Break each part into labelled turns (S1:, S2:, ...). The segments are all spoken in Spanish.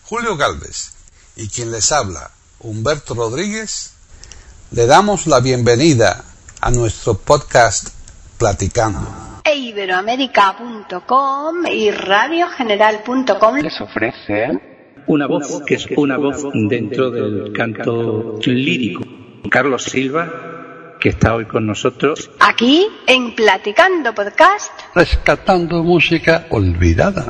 S1: Julio Galvez y quien les habla, Humberto Rodríguez, le damos la bienvenida a nuestro podcast Platicando.
S2: Iberoamerica.com y radiogeneral.com
S3: les ofrece una voz que es una voz dentro del canto lírico. Carlos Silva, que está hoy con nosotros.
S2: Aquí en Platicando Podcast.
S1: Rescatando música olvidada.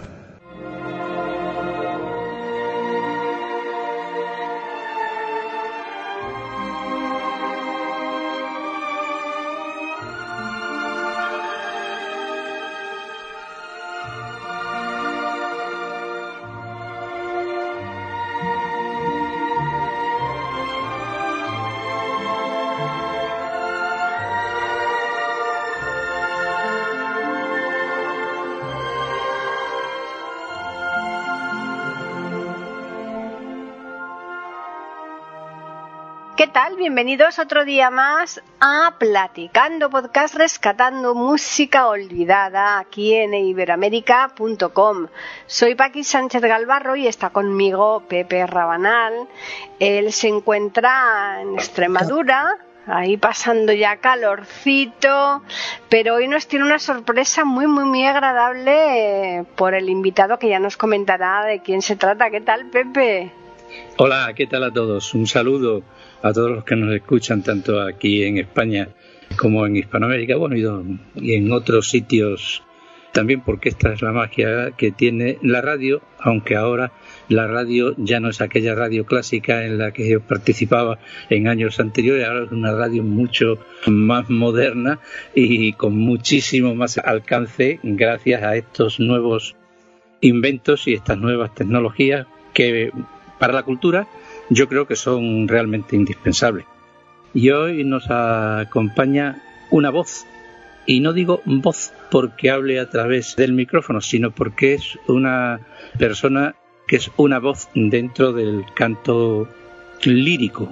S2: ¿Qué tal? Bienvenidos otro día más a Platicando Podcast, rescatando música olvidada aquí en iberoamerica.com. Soy Paqui Sánchez Galvarro y está conmigo Pepe Rabanal. Él se encuentra en Extremadura, ahí pasando ya calorcito, pero hoy nos tiene una sorpresa muy agradable por el invitado que ya nos comentará de quién se trata. ¿Qué tal, Pepe?
S3: Hola, ¿qué tal a todos? Un saludo a todos los que nos escuchan tanto aquí en España como en Hispanoamérica, bueno, y en otros sitios también, porque esta es la magia que tiene la radio, aunque ahora la radio ya no es aquella radio clásica en la que yo participaba en años anteriores, ahora es una radio mucho más moderna y con muchísimo más alcance gracias a estos nuevos inventos y estas nuevas tecnologías que para la cultura yo creo que son realmente indispensables. Y hoy nos acompaña una voz, y no digo voz porque hable a través del micrófono, sino porque es una persona que es una voz dentro del canto lírico.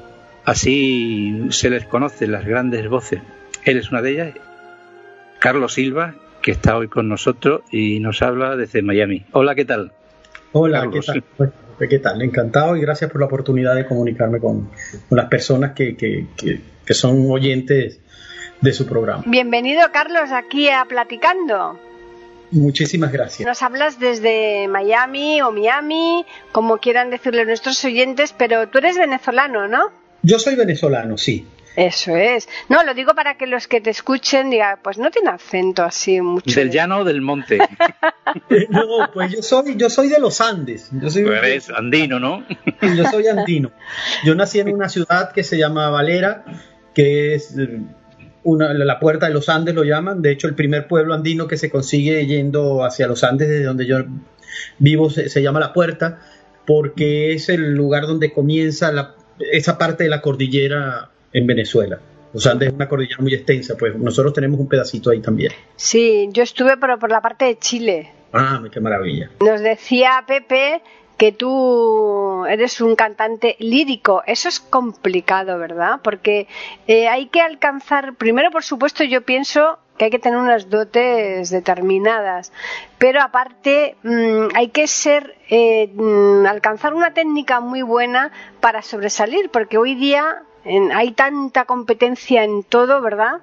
S3: Así se les conoce, las grandes voces. Él es una de ellas, Carlos Silva, que está hoy con nosotros y nos habla desde Miami. Hola, ¿qué tal?
S4: Hola,
S3: Carlos.
S4: ¿qué tal? ¿Qué tal? Encantado y gracias por la oportunidad de comunicarme con las personas que son oyentes de su programa.
S2: Bienvenido, Carlos, aquí a Platicando.
S4: Muchísimas gracias.
S2: Nos hablas desde Miami o Miami, como quieran decirle nuestros oyentes, pero tú eres venezolano, ¿no?
S4: Yo soy venezolano, sí.
S2: Eso es. No, lo digo para que los que te escuchen digan, pues no tiene acento así mucho.
S3: ¿Del llano o del monte?
S4: No, pues yo soy de los Andes.
S3: Tú eres andino, ¿no?
S4: Yo soy andino. Yo nací en una ciudad que se llama Valera, que es la puerta de los Andes, lo llaman. De hecho, el primer pueblo andino que se consigue yendo hacia los Andes, desde donde yo vivo, se llama La Puerta, porque es el lugar donde comienza esa parte de la cordillera en Venezuela. Los Andes es una cordillera muy extensa, pues nosotros tenemos un pedacito ahí también.
S2: Sí, yo estuve por la parte de Chile.
S4: Ah, qué maravilla.
S2: Nos decía Pepe que tú eres un cantante lírico. Eso es complicado, ¿verdad? Porque hay que alcanzar, primero por supuesto yo pienso que hay que tener unas dotes determinadas, pero aparte hay que alcanzar una técnica muy buena para sobresalir, porque hoy día hay tanta competencia en todo, ¿verdad?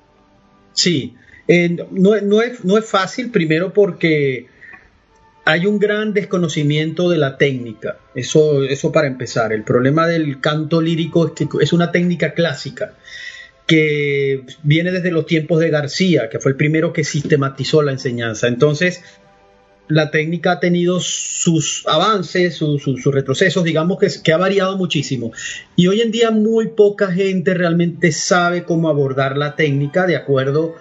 S4: Sí, no es fácil, primero porque hay un gran desconocimiento de la técnica, eso para empezar. El problema del canto lírico es que es una técnica clásica que viene desde los tiempos de García, que fue el primero que sistematizó la enseñanza. Entonces, la técnica ha tenido sus avances, sus retrocesos, digamos que ha variado muchísimo. Y hoy en día muy poca gente realmente sabe cómo abordar la técnica de acuerdo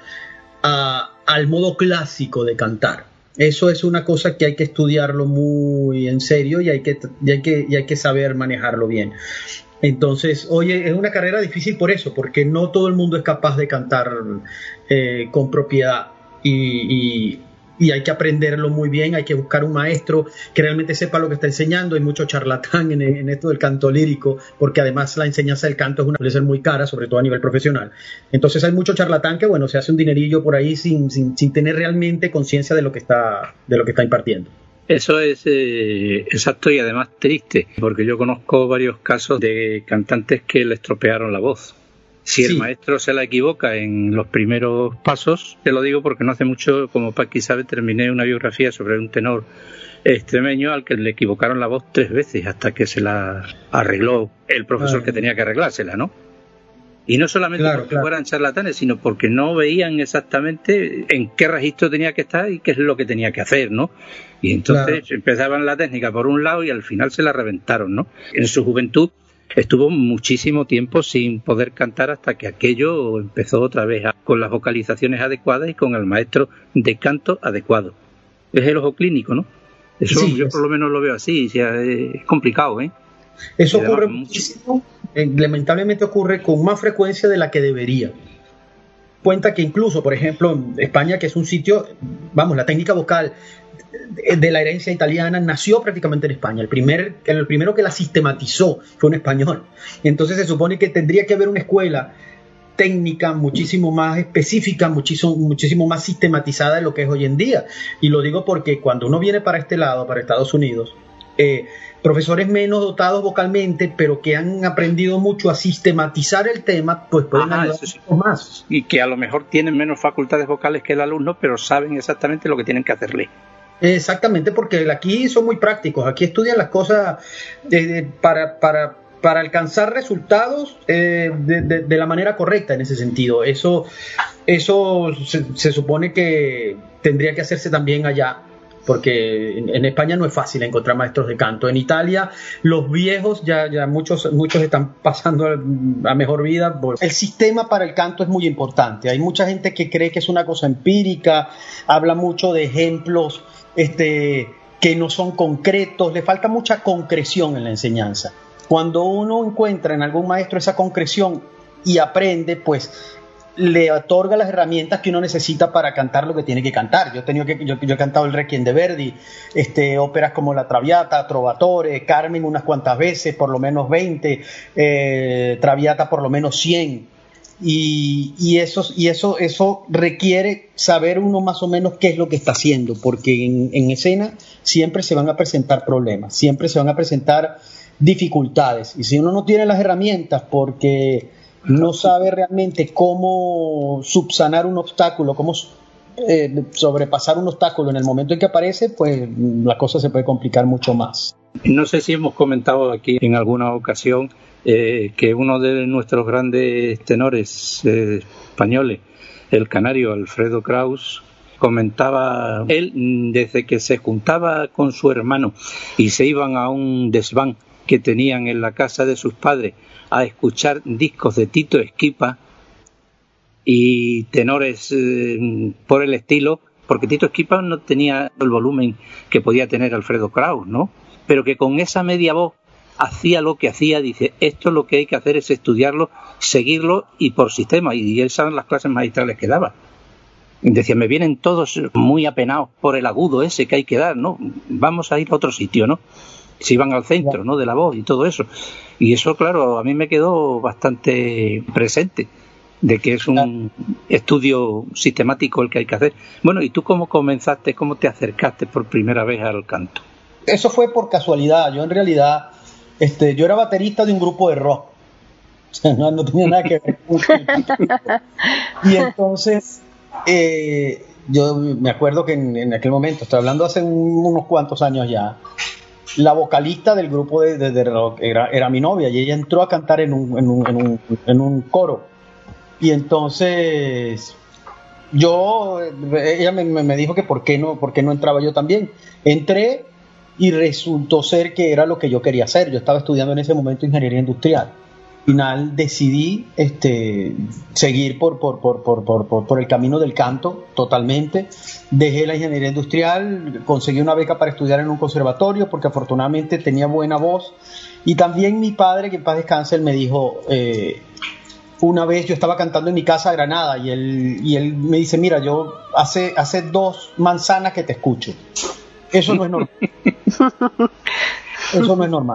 S4: al modo clásico de cantar. Eso es una cosa que hay que estudiarlo muy en serio y hay que saber manejarlo bien. Entonces, oye, es una carrera difícil por eso, porque no todo el mundo es capaz de cantar con propiedad y hay que aprenderlo muy bien, hay que buscar un maestro que realmente sepa lo que está enseñando. Hay mucho charlatán en esto del canto lírico, porque además la enseñanza del canto suele ser muy cara, sobre todo a nivel profesional. Entonces hay mucho charlatán que, bueno, se hace un dinerillo por ahí sin tener realmente conciencia de lo que está impartiendo.
S3: Eso es exacto y además triste, porque yo conozco varios casos de cantantes que le estropearon la voz. Si el maestro se la equivoca en los primeros pasos, te lo digo porque no hace mucho, como Paqui sabe, terminé una biografía sobre un tenor extremeño al que le equivocaron la voz 3 veces hasta que se la arregló el profesor que tenía que arreglársela, ¿no? Y no solamente porque fueran charlatanes, sino porque no veían exactamente en qué registro tenía que estar y qué es lo que tenía que hacer, ¿no? Y entonces empezaban la técnica por un lado y al final se la reventaron, ¿no? En su juventud estuvo muchísimo tiempo sin poder cantar hasta que aquello empezó otra vez con las vocalizaciones adecuadas y con el maestro de canto adecuado. Es el ojo clínico, ¿no? Eso yo por lo menos lo veo así, o sea, es complicado, ¿eh?
S4: Eso ocurre muchísimo, lamentablemente ocurre con más frecuencia de la que debería. Cuenta que incluso, por ejemplo, en España, que es un sitio, vamos, la técnica vocal de la herencia italiana nació prácticamente en España. El primero que la sistematizó fue un español. Entonces se supone que tendría que haber una escuela técnica muchísimo más específica, muchísimo más sistematizada de lo que es hoy en día. Y lo digo porque cuando uno viene para este lado, para Estados Unidos, profesores menos dotados vocalmente, pero que han aprendido mucho a sistematizar el tema, pues pueden ayudar más.
S3: Y que a lo mejor tienen menos facultades vocales que el alumno, pero saben exactamente lo que tienen que hacerle.
S4: Exactamente, porque aquí son muy prácticos, aquí estudian las cosas para alcanzar resultados de la manera correcta en ese sentido. Eso se supone que tendría que hacerse también allá, porque en España no es fácil encontrar maestros de canto. En Italia los viejos ya muchos están pasando a mejor vida. El sistema para el canto es muy importante. Hay mucha gente que cree que es una cosa empírica, habla mucho de ejemplos que no son concretos, le falta mucha concreción en la enseñanza. Cuando uno encuentra en algún maestro esa concreción y aprende, pues le otorga las herramientas que uno necesita para cantar lo que tiene que cantar. Yo he cantado el Requiem de Verdi, óperas como La Traviata, Trovatore, Carmen unas cuantas veces, por lo menos 20, Traviata por lo menos 100. Y eso requiere saber uno más o menos qué es lo que está haciendo, porque en escena siempre se van a presentar problemas, siempre se van a presentar dificultades, y si uno no tiene las herramientas porque no sabe realmente cómo subsanar un obstáculo, cómo sobrepasar un obstáculo en el momento en que aparece, pues la cosa se puede complicar mucho más.
S3: No sé si hemos comentado aquí en alguna ocasión que uno de nuestros grandes tenores españoles, el canario Alfredo Kraus, comentaba él desde que se juntaba con su hermano y se iban a un desván que tenían en la casa de sus padres a escuchar discos de Tito Esquipa y tenores por el estilo, porque Tito Esquipa no tenía el volumen que podía tener Alfredo Kraus, ¿no? Pero que con esa media voz hacía lo que hacía. Dice, esto lo que hay que hacer es estudiarlo, seguirlo y por sistema, y esas eran las clases magistrales que daba. Decía, me vienen todos muy apenados por el agudo ese que hay que dar, ¿no? Vamos a ir a otro sitio, ¿no? Se iban al centro, ¿no?, de la voz y todo eso. Y eso, claro, a mí me quedó bastante presente, de que es un estudio sistemático el que hay que hacer. Bueno, ¿y tú cómo comenzaste, cómo te acercaste por primera vez al canto?
S4: Eso fue por casualidad. Yo en realidad, yo era baterista de un grupo de rock. O sea, no tenía nada que ver con y entonces, yo me acuerdo que en aquel momento, estoy hablando hace unos cuantos años ya, la vocalista del grupo de rock era mi novia, y ella entró a cantar en un coro. Y entonces ella me dijo que por qué no entraba yo también. Entré y resultó ser que era lo que yo quería hacer. Yo estaba estudiando en ese momento ingeniería industrial. Al final decidí seguir por el camino del canto totalmente. Dejé la ingeniería industrial, conseguí una beca para estudiar en un conservatorio porque afortunadamente tenía buena voz. Y también mi padre, que en paz descanse, él me dijo, una vez yo estaba cantando en mi casa a Granada y él me dice, mira, yo hace 2 manzanas que te escucho. Eso no es normal. Eso no es normal.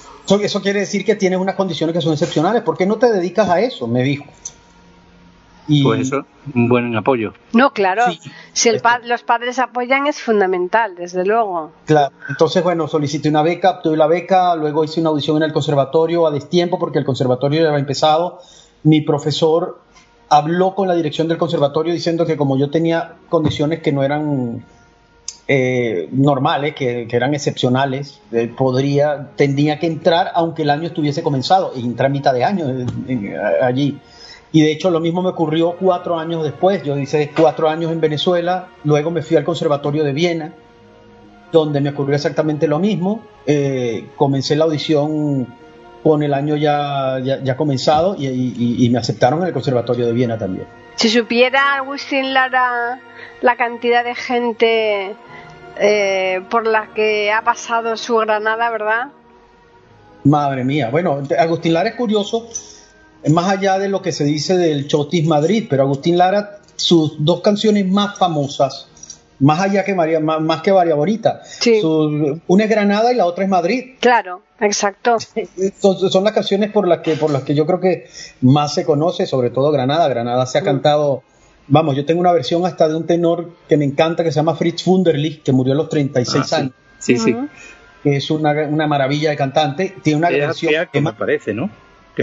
S4: Eso quiere decir que tienes unas condiciones que son excepcionales. ¿Por qué no te dedicas a eso?, me dijo.
S3: Pues eso, un buen apoyo.
S2: No, claro,
S4: Sí,
S2: si los padres apoyan es fundamental, desde luego.
S4: claro. Entonces, bueno, solicité una beca, obtuve la beca, luego hice una audición en el conservatorio a destiempo porque el conservatorio ya había empezado. Mi profesor habló con la dirección del conservatorio diciendo que como yo tenía condiciones que no eran normales, que eran excepcionales, tendría que entrar aunque el año estuviese comenzado, y entré a mitad de año allí. Y de hecho lo mismo me ocurrió 4 años después. Yo hice 4 años en Venezuela, luego me fui al Conservatorio de Viena, donde me ocurrió exactamente lo mismo. Comencé la audición con el año ya comenzado y me aceptaron en el Conservatorio de Viena también.
S2: Si supiera Agustín Lara la cantidad de gente por la que ha pasado su Granada, ¿verdad?
S4: Madre mía. Bueno, Agustín Lara es curioso, más allá de lo que se dice del Chotis Madrid, pero Agustín Lara, sus 2 canciones más famosas, más allá que más que María Bonita,
S2: Sí.
S4: Una es Granada y la otra es Madrid.
S2: Claro, exacto.
S4: Son las canciones por las que yo creo que más se conoce, sobre todo Granada. Granada se ha cantado, vamos, yo tengo una versión hasta de un tenor que me encanta, que se llama Fritz Wunderlich, que murió a los 36 años.
S3: Sí, sí.
S4: Que es una maravilla de cantante. Tiene una versión
S3: que me parece, ¿no?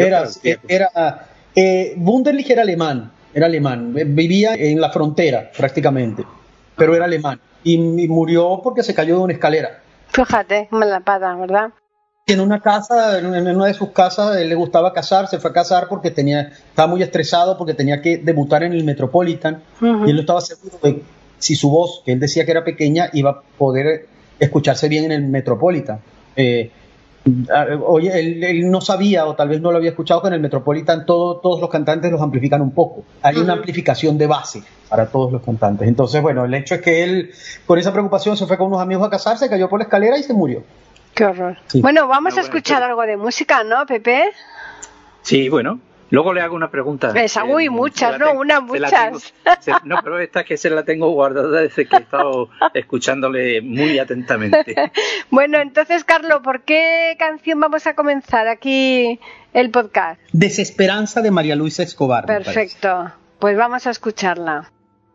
S4: Wunderlich era alemán, vivía en la frontera prácticamente, pero era alemán y murió porque se cayó de una escalera.
S2: Fíjate, mala pata, ¿verdad?
S4: En una casa, en una de sus casas, él le gustaba casarse, fue a casar porque estaba muy estresado porque tenía que debutar en el Metropolitan, y él no estaba seguro de si su voz, que él decía que era pequeña, iba a poder escucharse bien en el Metropolitan. Oye, él no sabía, o tal vez no lo había escuchado, que en el Metropolitan todos los cantantes los amplifican un poco. Hay una amplificación de base para todos los cantantes. Entonces, bueno, el hecho es que él, con esa preocupación, se fue con unos amigos a casarse, cayó por la escalera y se murió.
S2: Qué horror. Sí. Bueno, vamos a escuchar algo de música, ¿no, Pepe?
S3: Sí, bueno. Luego le hago una pregunta.
S2: Uy, muchas, ¿no? Muchas.
S3: No, pero esta que se la tengo guardada desde que he estado escuchándole muy atentamente.
S2: Bueno, entonces, Carlos, ¿por qué canción vamos a comenzar aquí el podcast?
S4: Desesperanza, de María Luisa Escobar.
S2: Perfecto. Pues vamos a escucharla.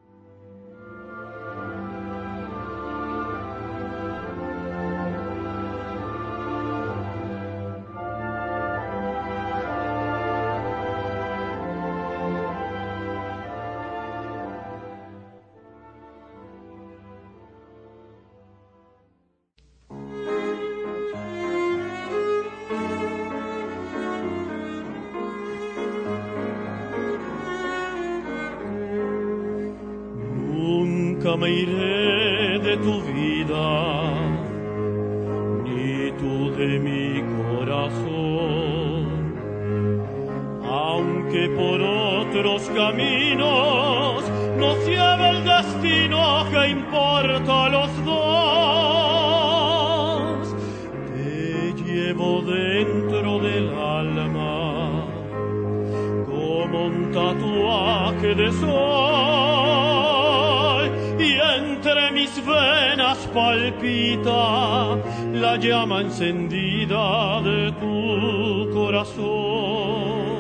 S5: Nunca me iré de tu vida, ni tú de mi corazón, aunque por otros caminos nos lleve el destino, que importa a los dos. Te llevo dentro del alma como un tatuaje de sol, y entre mis venas palpita la llama encendida de tu corazón.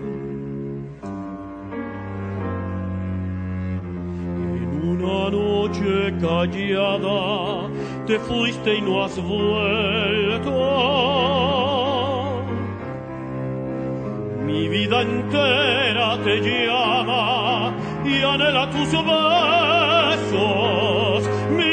S5: En una noche callada te fuiste y no has vuelto. Mi vida entera te llama y anhela tus besos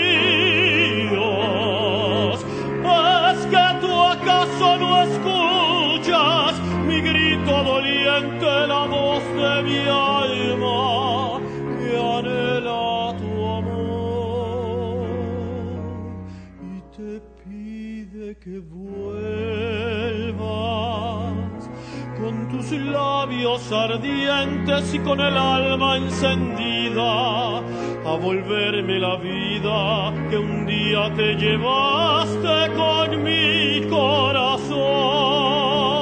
S5: míos. ¿Es que tú acaso no escuchas mi grito doliente, la voz de mi alma que anhela tu amor y te pide que vuelvas con tus labios ardientes y con el alma encendida a volverme la vida que un día te llevaste con mi corazón?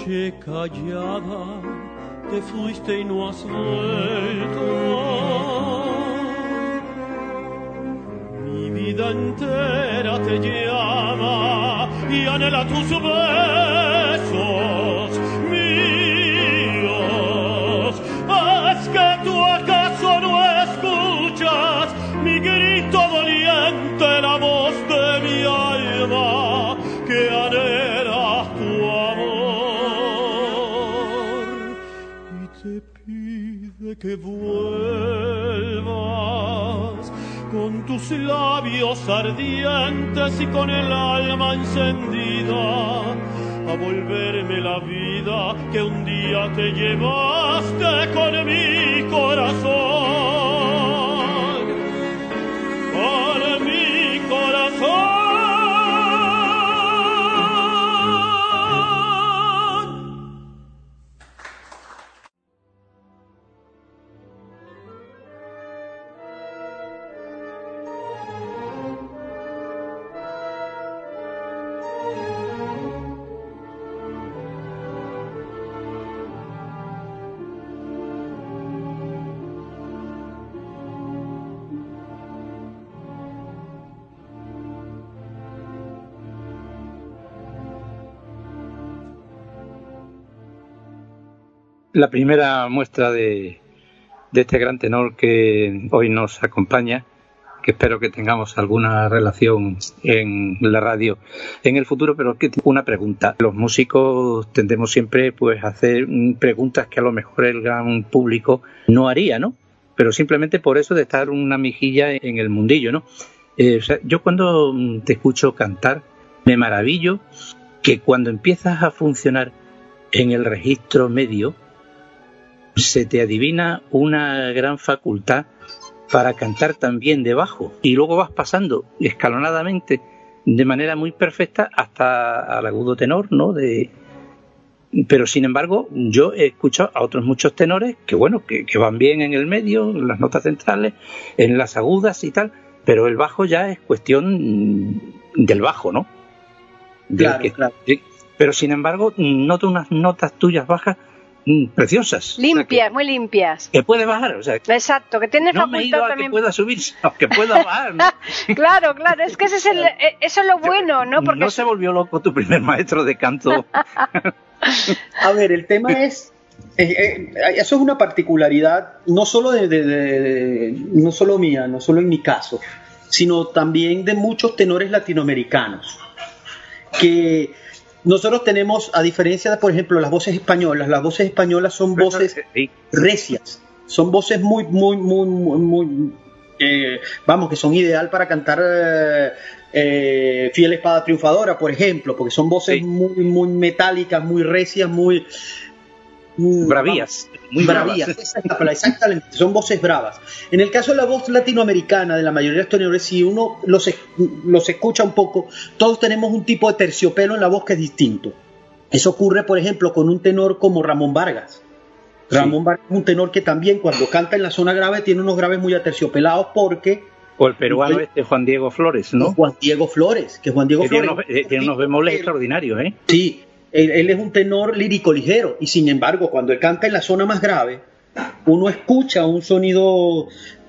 S5: noche callada te fuiste y no has vuelto. Mi vida entera te llama y anhela tus besos míos. ¿Es que tú acaso no escuchas mi grito doliente, la voz de mi alma que anhela tu amor y te pide que vuelvas con tus labios ardientes y con el alma encendida a volverme la vida que un día te llevaste con mi corazón, con mi corazón.
S3: La primera muestra de este gran tenor que hoy nos acompaña, que espero que tengamos alguna relación en la radio en el futuro, pero que una pregunta. Los músicos tendemos siempre pues a hacer preguntas que a lo mejor el gran público no haría, ¿no? Pero simplemente por eso de estar una mejilla en el mundillo, ¿no? O sea, yo cuando te escucho cantar me maravillo que cuando empiezas a funcionar en el registro medio se te adivina una gran facultad para cantar también de bajo y luego vas pasando escalonadamente de manera muy perfecta hasta al agudo tenor, ¿no? Pero sin embargo yo he escuchado a otros muchos tenores que bueno, que van bien en el medio, en las notas centrales, en las agudas y tal, pero el bajo ya es cuestión del bajo, ¿no?
S4: Claro.
S3: Sí, pero sin embargo noto unas notas tuyas bajas preciosas.
S2: Limpias,
S3: o sea,
S2: muy limpias.
S3: Que puede bajar, o sea.
S2: Exacto, que tienes
S3: no me he ido a
S2: también.
S3: Que pueda subir, sino que pueda bajar, ¿no?
S2: Claro, es que eso es lo bueno, ¿no? Porque
S3: no se volvió loco tu primer maestro de canto.
S4: A ver, el tema es, eso es una particularidad no solo no solo mía, no solo en mi caso, sino también de muchos tenores latinoamericanos, que nosotros tenemos, a diferencia de, por ejemplo, las voces españolas son voces recias, son voces muy, vamos, que son ideal para cantar Fiel Espada Triunfadora, por ejemplo, porque son voces muy metálicas, muy recias, muy
S3: bravías. Muy bravías.
S4: Exactamente, son voces bravas. En el caso de la voz latinoamericana, de la mayoría de los tenores, si uno los escucha un poco, todos tenemos un tipo de terciopelo en la voz que es distinto. Eso ocurre, por ejemplo, con un tenor como Ramón Vargas. Ramón Vargas es un tenor que también, cuando canta en la zona grave, tiene unos graves muy aterciopelados porque...
S3: O el peruano Juan Diego Flores, ¿no?
S4: Juan Diego Flores,
S3: tiene unos bemoles extraordinarios, ¿eh?
S4: Sí. Él es un tenor lírico ligero y sin embargo cuando él canta en la zona más grave uno escucha un sonido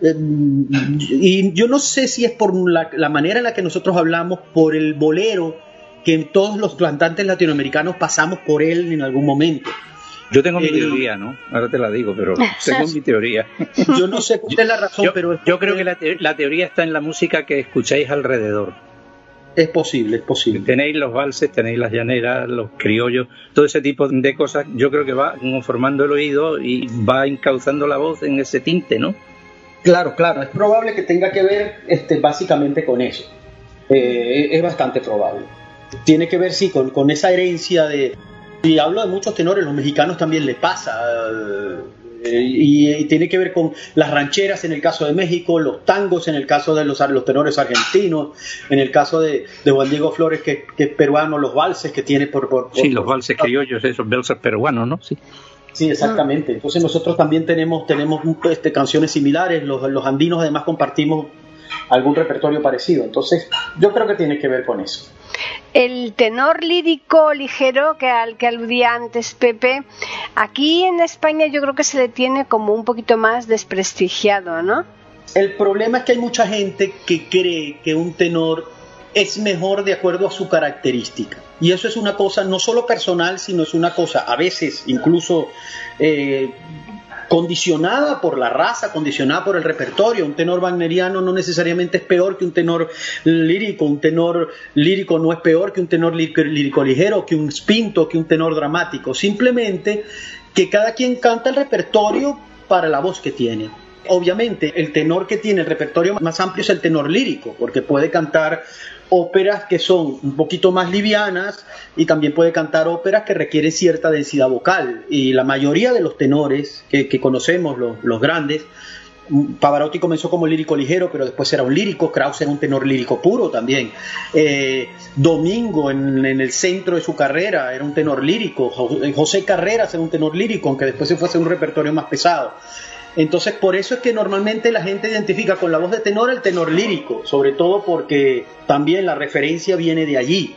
S4: y yo no sé si es por la manera en la que nosotros hablamos, por el bolero que todos los cantantes latinoamericanos pasamos por él en algún momento.
S3: Yo tengo mi teoría, ¿no? Ahora te la digo, pero tengo mi teoría.
S4: Yo no sé cuál es la razón, pero...
S3: Yo creo que la teoría está en la música que escucháis alrededor.
S4: Es posible.
S3: Tenéis los valses, tenéis las llaneras, los criollos, todo ese tipo de cosas. Yo creo que va formando el oído y va encauzando la voz en ese tinte, ¿no?
S4: Claro. Es probable que tenga que ver básicamente con eso. Es bastante probable. Tiene que ver, sí, con esa herencia de... Y hablo de muchos tenores, los mexicanos también les pasa... Y tiene que ver con las rancheras en el caso de México, los tangos en el caso de los tenores argentinos, en el caso de Juan Diego Flores, que es peruano, los valses que tiene
S3: Sí, los valses criollos, esos valses peruanos, ¿no?
S4: Sí, exactamente. Entonces nosotros también tenemos canciones similares, los andinos además compartimos algún repertorio parecido. Entonces yo creo que tiene que ver con eso.
S2: El tenor lírico ligero, al que aludía antes Pepe, aquí en España yo creo que se le tiene como un poquito más desprestigiado, ¿no?
S4: El problema es que hay mucha gente que cree que un tenor es mejor de acuerdo a su característica. Y eso es una cosa no solo personal, sino es una cosa a veces incluso condicionada por la raza, condicionada por el repertorio. Un tenor wagneriano no necesariamente es peor que un tenor lírico. Un tenor lírico no es peor que un tenor lírico ligero, que un spinto, que un tenor dramático. Simplemente que cada quien canta el repertorio para la voz que tiene. Obviamente el tenor que tiene el repertorio más amplio es el tenor lírico, porque puede cantar óperas que son un poquito más livianas y también puede cantar óperas que requieren cierta densidad vocal. Y la mayoría de los tenores que conocemos, los grandes, Pavarotti comenzó como lírico ligero, pero después era un lírico. Krauss era un tenor lírico puro también. Domingo, en el centro de su carrera, era un tenor lírico. José Carreras era un tenor lírico, aunque después se fue a hacer un repertorio más pesado. Entonces, por eso es que normalmente la gente identifica con la voz de tenor el tenor lírico, sobre todo porque también la referencia viene de allí.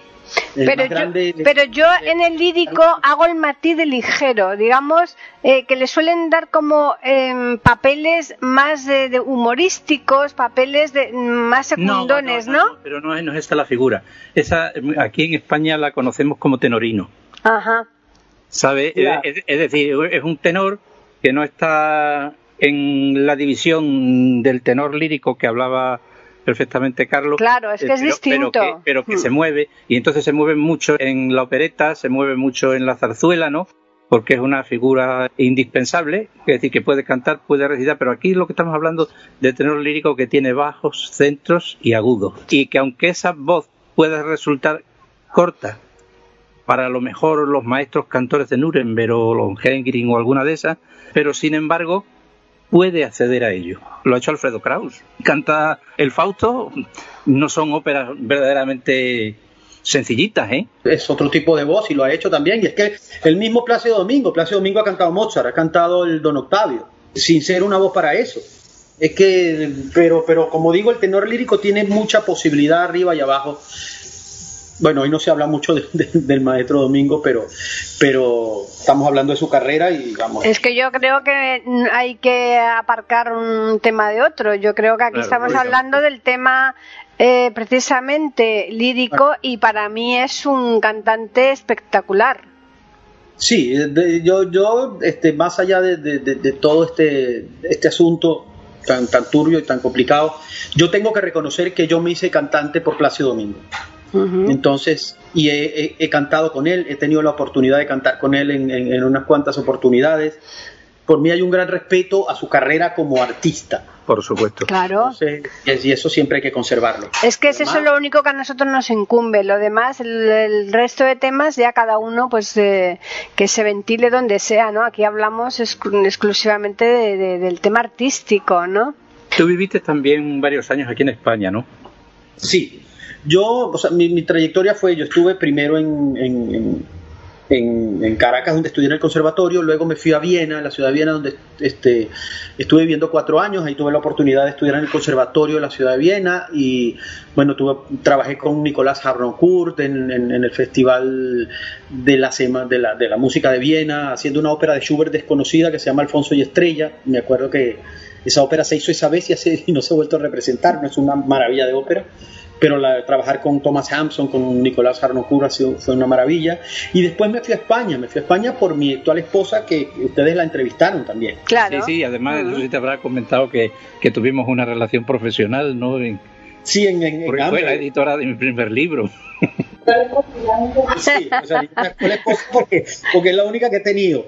S2: Pero yo en el lírico hago el matiz de ligero, digamos, que le suelen dar como papeles más de humorísticos, papeles más secundones, ¿no?
S3: Pero no es esta la figura. Esa aquí en España la conocemos como tenorino.
S2: Ajá.
S3: ¿Sabe? Es decir, es un tenor que no está en la división del tenor lírico que hablaba perfectamente Carlos.
S2: Claro, es que es distinto.
S3: Pero que se mueve, y entonces se mueve mucho en la opereta, se mueve mucho en la zarzuela, ¿no? Porque es una figura indispensable, es decir, que puede cantar, puede recitar, pero aquí lo que estamos hablando de tenor lírico que tiene bajos, centros y agudos, y que aunque esa voz pueda resultar corta para a lo mejor los maestros cantores de Nuremberg o Lohengrin o alguna de esas, pero sin embargo puede acceder a ello. Lo ha hecho Alfredo Kraus. Canta el Fausto, no son óperas verdaderamente sencillitas, ¿eh?
S4: Es otro tipo de voz y lo ha hecho también. Y es que el mismo Plácido Domingo ha cantado Mozart, ha cantado el Don Octavio, sin ser una voz para eso. Es que, pero como digo, el tenor lírico tiene mucha posibilidad arriba y abajo. Bueno, hoy no se habla mucho del maestro Domingo, pero estamos hablando de su carrera y vamos.
S2: Es que yo creo que hay que aparcar un tema de otro. Yo creo que aquí estamos hablando del tema precisamente lírico y para mí es un cantante espectacular.
S4: Sí, yo más allá de todo este asunto tan turbio y tan complicado, yo tengo que reconocer que yo me hice cantante por Plácido Domingo. Uh-huh. Entonces, y he cantado con él, he tenido la oportunidad de cantar con él en unas cuantas oportunidades. Por mí hay un gran respeto a su carrera como artista.
S3: Por supuesto.
S2: Claro.
S4: Entonces, y eso siempre hay que conservarlo.
S2: Es que eso es lo único que a nosotros nos incumbe. Lo demás, el resto de temas, ya cada uno pues que se ventile donde sea, ¿no? Aquí hablamos exclusivamente del tema artístico, ¿no?
S3: Tú viviste también varios años aquí en España, ¿no?
S4: Sí. Mi trayectoria fue, yo estuve primero en Caracas, donde estudié en el conservatorio, luego me fui a Viena, la ciudad de Viena, donde estuve viviendo 4 años, ahí tuve la oportunidad de estudiar en el conservatorio de la ciudad de Viena y bueno, trabajé con Nicolás Harnoncourt en el festival de la música de Viena, haciendo una ópera de Schubert desconocida que se llama Alfonso y Estrella. Me acuerdo que esa ópera se hizo esa vez y no se ha vuelto a representar, no es una maravilla de ópera. Pero trabajar con Thomas Hampson, con Nicolás Harnoncourt fue una maravilla. Y después me fui a España por mi actual esposa, que ustedes la entrevistaron también.
S2: Claro.
S3: Sí, además eso sí te habrá comentado que tuvimos una relación profesional, ¿no?
S4: Sí,
S3: porque fue la editora de mi primer libro.
S4: Sí, o sea, porque es la única que he tenido.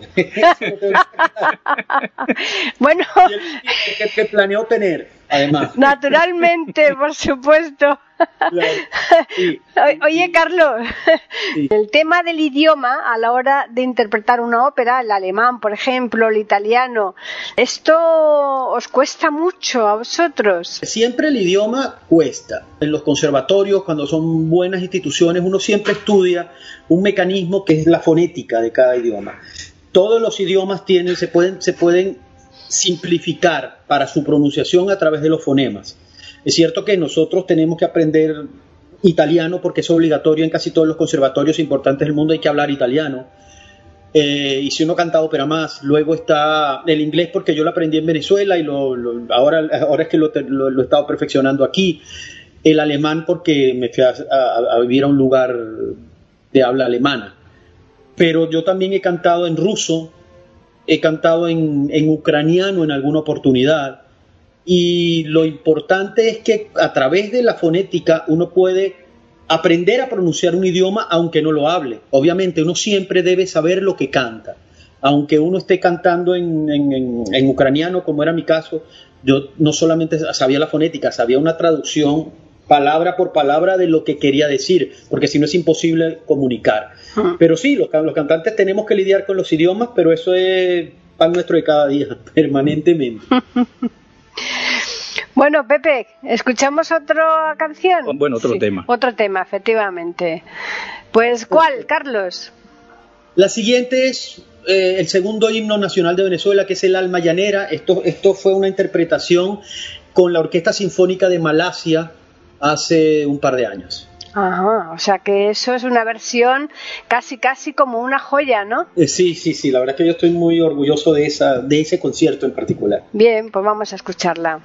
S2: Bueno,
S4: que planeo tener, además.
S2: Naturalmente, por supuesto.
S4: Claro, sí.
S2: Oye, Carlos, sí. El tema del idioma a la hora de interpretar una ópera, el alemán, por ejemplo, el italiano, ¿esto os cuesta mucho a vosotros?
S4: Siempre el idioma cuesta. En los conservatorios, cuando son buenas instituciones, uno siempre estudia un mecanismo que es la fonética de cada idioma. Todos los idiomas se pueden simplificar para su pronunciación a través de los fonemas. Es cierto que nosotros tenemos que aprender italiano, porque es obligatorio en casi todos los conservatorios importantes del mundo, hay que hablar italiano. Y si uno canta ópera más, luego está el inglés, porque yo lo aprendí en Venezuela y ahora es que lo he estado perfeccionando aquí. El alemán, porque me fui a vivir a un lugar de habla alemana. Pero yo también he cantado en ruso, he cantado en ucraniano en alguna oportunidad. Y lo importante es que a través de la fonética uno puede aprender a pronunciar un idioma aunque no lo hable. Obviamente uno siempre debe saber lo que canta. Aunque uno esté cantando en ucraniano, como era mi caso, yo no solamente sabía la fonética, sabía una traducción palabra por palabra de lo que quería decir, porque si no es imposible comunicar. Pero sí, los cantantes tenemos que lidiar con los idiomas, pero eso es pan nuestro de cada día, permanentemente.
S2: Bueno, Pepe, ¿escuchamos otra canción?
S3: Bueno, otro tema.
S2: Otro tema, efectivamente. Pues, ¿cuál, Carlos?
S4: La siguiente es el segundo himno nacional de Venezuela, que es el Alma Llanera. Esto fue una interpretación con la Orquesta Sinfónica de Malasia hace un par de años.
S2: Ajá, o sea que eso es una versión casi como una joya, ¿no?
S4: Sí, la verdad es que yo estoy muy orgulloso de ese concierto en particular.
S2: Bien, pues vamos a escucharla.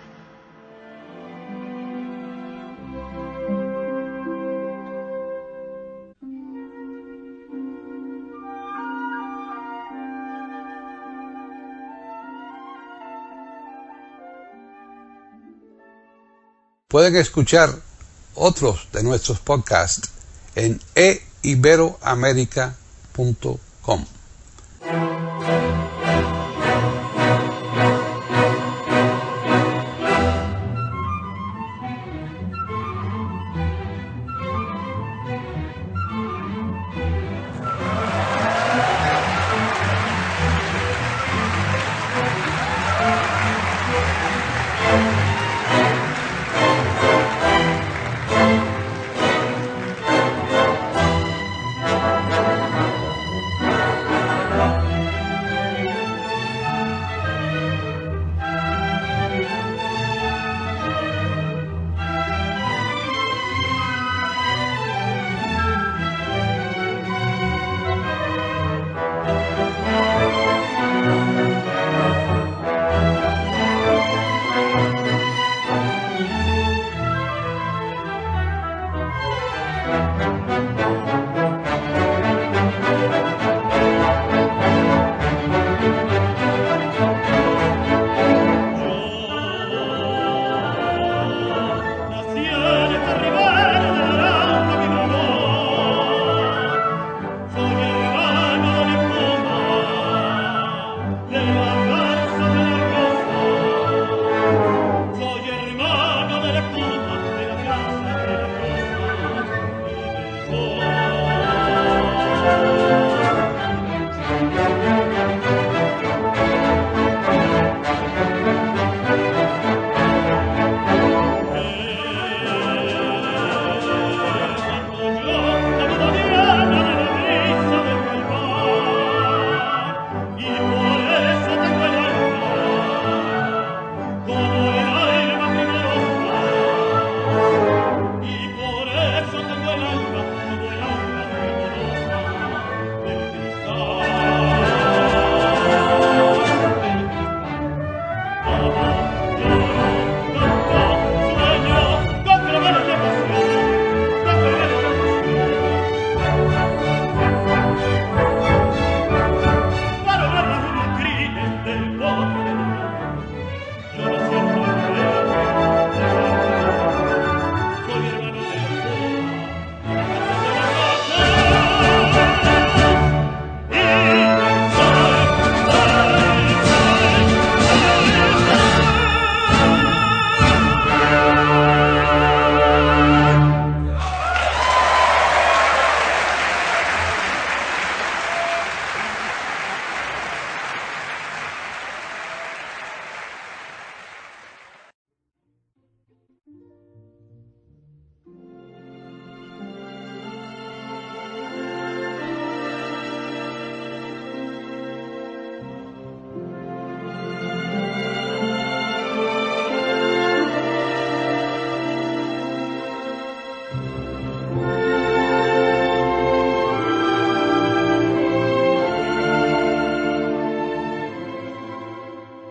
S1: Pueden escuchar otros de nuestros podcasts en eiberoamerica.com.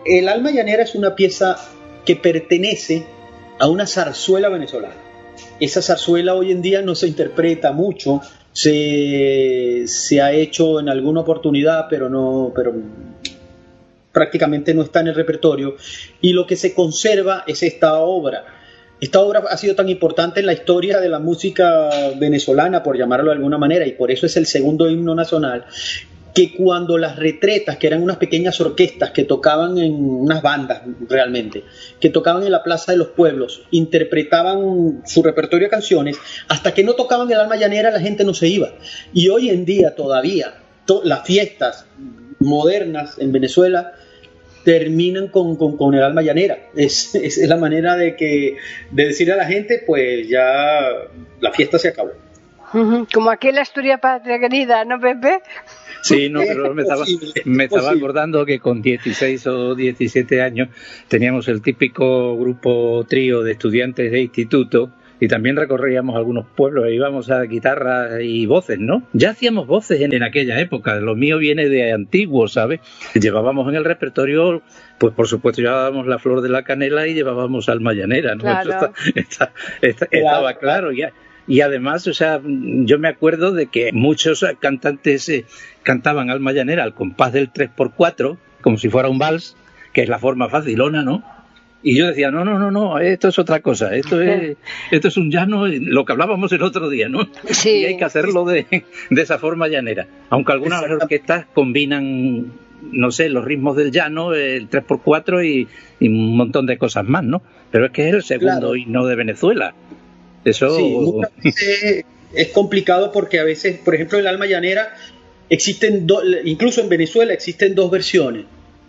S4: El Alma Llanera es una pieza que pertenece a una zarzuela venezolana. Esa zarzuela hoy en día no se interpreta mucho, se ha hecho en alguna oportunidad, pero prácticamente no está en el repertorio, y lo que se conserva es esta obra. Esta obra ha sido tan importante en la historia de la música venezolana, por llamarlo de alguna manera, y por eso es el segundo himno nacional, que cuando las retretas, que eran unas pequeñas orquestas que tocaban en unas bandas realmente, que tocaban en la Plaza de los Pueblos, interpretaban su repertorio de canciones, hasta que no tocaban el Alma Llanera la gente no se iba. Y hoy en día todavía las fiestas modernas en Venezuela terminan con el Alma Llanera. Es la manera de decirle a la gente, pues ya la fiesta se acabó.
S2: Como aquí en la Asturias Patria Querida, ¿no, Pepe?
S3: Sí, no, pero me estaba acordando que con 16 o 17 años teníamos el típico grupo trío de estudiantes de instituto y también recorríamos algunos pueblos e íbamos a guitarras y voces, ¿no? Ya hacíamos voces en aquella época, lo mío viene de antiguo, ¿sabes? Llevábamos en el repertorio, pues por supuesto llevábamos La Flor de la Canela y llevábamos Alma Llanera, ¿no?
S2: Claro.
S3: Eso estaba claro ya. Y además, o sea, yo me acuerdo de que muchos cantantes cantaban Alma Llanera al compás del 3x4, como si fuera un vals, que es la forma facilona, ¿no? Y yo decía, no, esto es otra cosa, esto es un llano, lo que hablábamos el otro día, ¿no?
S2: Sí.
S3: Y hay que hacerlo de esa forma llanera. Aunque algunas orquestas combinan, no sé, los ritmos del llano, el 3x4 y un montón de cosas más, ¿no? Pero es que es el segundo himno de Venezuela. Eso...
S4: Sí, muchas veces es complicado porque a veces, por ejemplo, el Alma Llanera incluso en Venezuela existen dos versiones.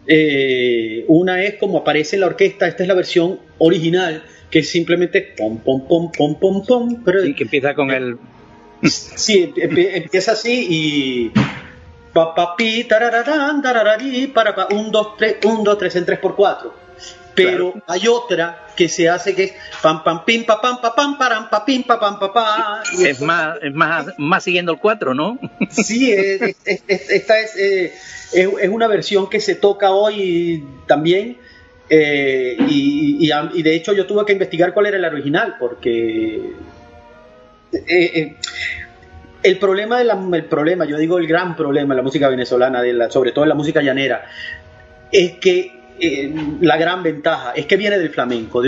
S4: Una es como aparece en la orquesta, esta es la versión original, que es simplemente pom pom pom pom pom pom. Pero,
S3: sí, que empieza con el...
S4: Sí, empieza así y... pa pa pi tarararán tarararí para pa 1 2 3 1 2 3 en 3x4. Pero claro, hay otra que se hace que es pam pam pim pa pam pa pam param pa pim pa pam pa pa.
S3: Es más siguiendo el 4, ¿no?
S4: Sí, esta es una versión que se toca hoy también, y de hecho yo tuve que investigar cuál era el original porque el gran problema de la música venezolana, sobre todo en la música llanera, es que la gran ventaja es que viene del flamenco,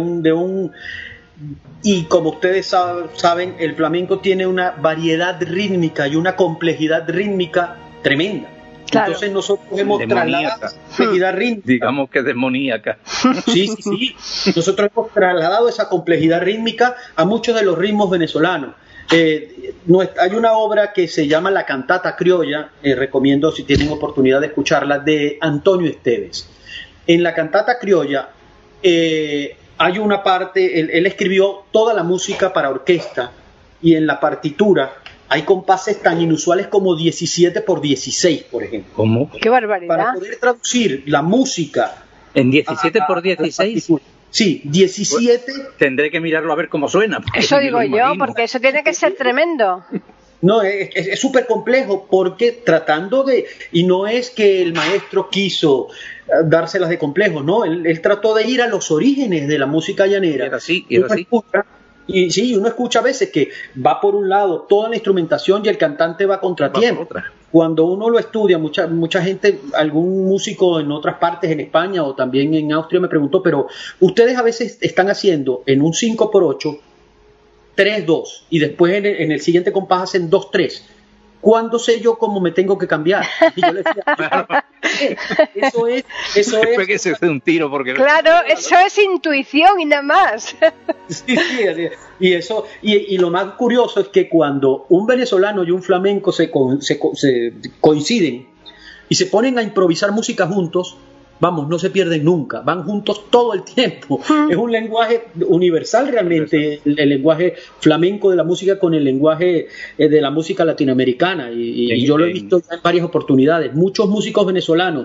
S4: y como ustedes saben, el flamenco tiene una variedad rítmica y una complejidad rítmica tremenda. Claro. Entonces nosotros hemos trasladado esa complejidad rítmica.
S3: Digamos que demoníaca.
S4: Sí. Nosotros hemos trasladado esa complejidad rítmica a muchos de los ritmos venezolanos. Hay una obra que se llama La Cantata Criolla, recomiendo si tienen oportunidad de escucharla, de Antonio Esteves. En La Cantata Criolla hay una parte, él escribió toda la música para orquesta, y en la partitura hay compases tan inusuales como 17x16, por ejemplo.
S3: ¿Cómo?
S2: ¡Qué barbaridad!
S4: Para poder traducir la música...
S3: ¿En 17x16?
S4: Sí, 17...
S3: Tendré que mirarlo a ver cómo suena.
S2: Eso digo yo, porque eso tiene que ser tremendo.
S4: No, es súper complejo porque y no es que el maestro quiso dárselas de complejos, no, él trató de ir a los orígenes de la música llanera.
S3: Era así.
S4: Y sí, uno escucha a veces que va por un lado toda la instrumentación y el cantante va contratiempo. Cuando uno lo estudia, mucha gente, algún músico en otras partes, en España o también en Austria, me preguntó, pero ustedes a veces están haciendo en un 5x8 3-2 y después en el siguiente compás hacen 2-3. ¿Cuándo sé yo cómo me tengo que cambiar? Y yo le decía, eso es.
S3: Después que se hace un tiro porque...
S2: Claro, eso es intuición y nada más.
S4: Sí, y eso, y lo más curioso es que cuando un venezolano y un flamenco se coinciden y se ponen a improvisar música juntos, vamos, no se pierden nunca, van juntos todo el tiempo. Es un lenguaje universal realmente, el lenguaje flamenco de la música con el lenguaje de la música latinoamericana, y yo lo he visto en varias oportunidades. Muchos músicos venezolanos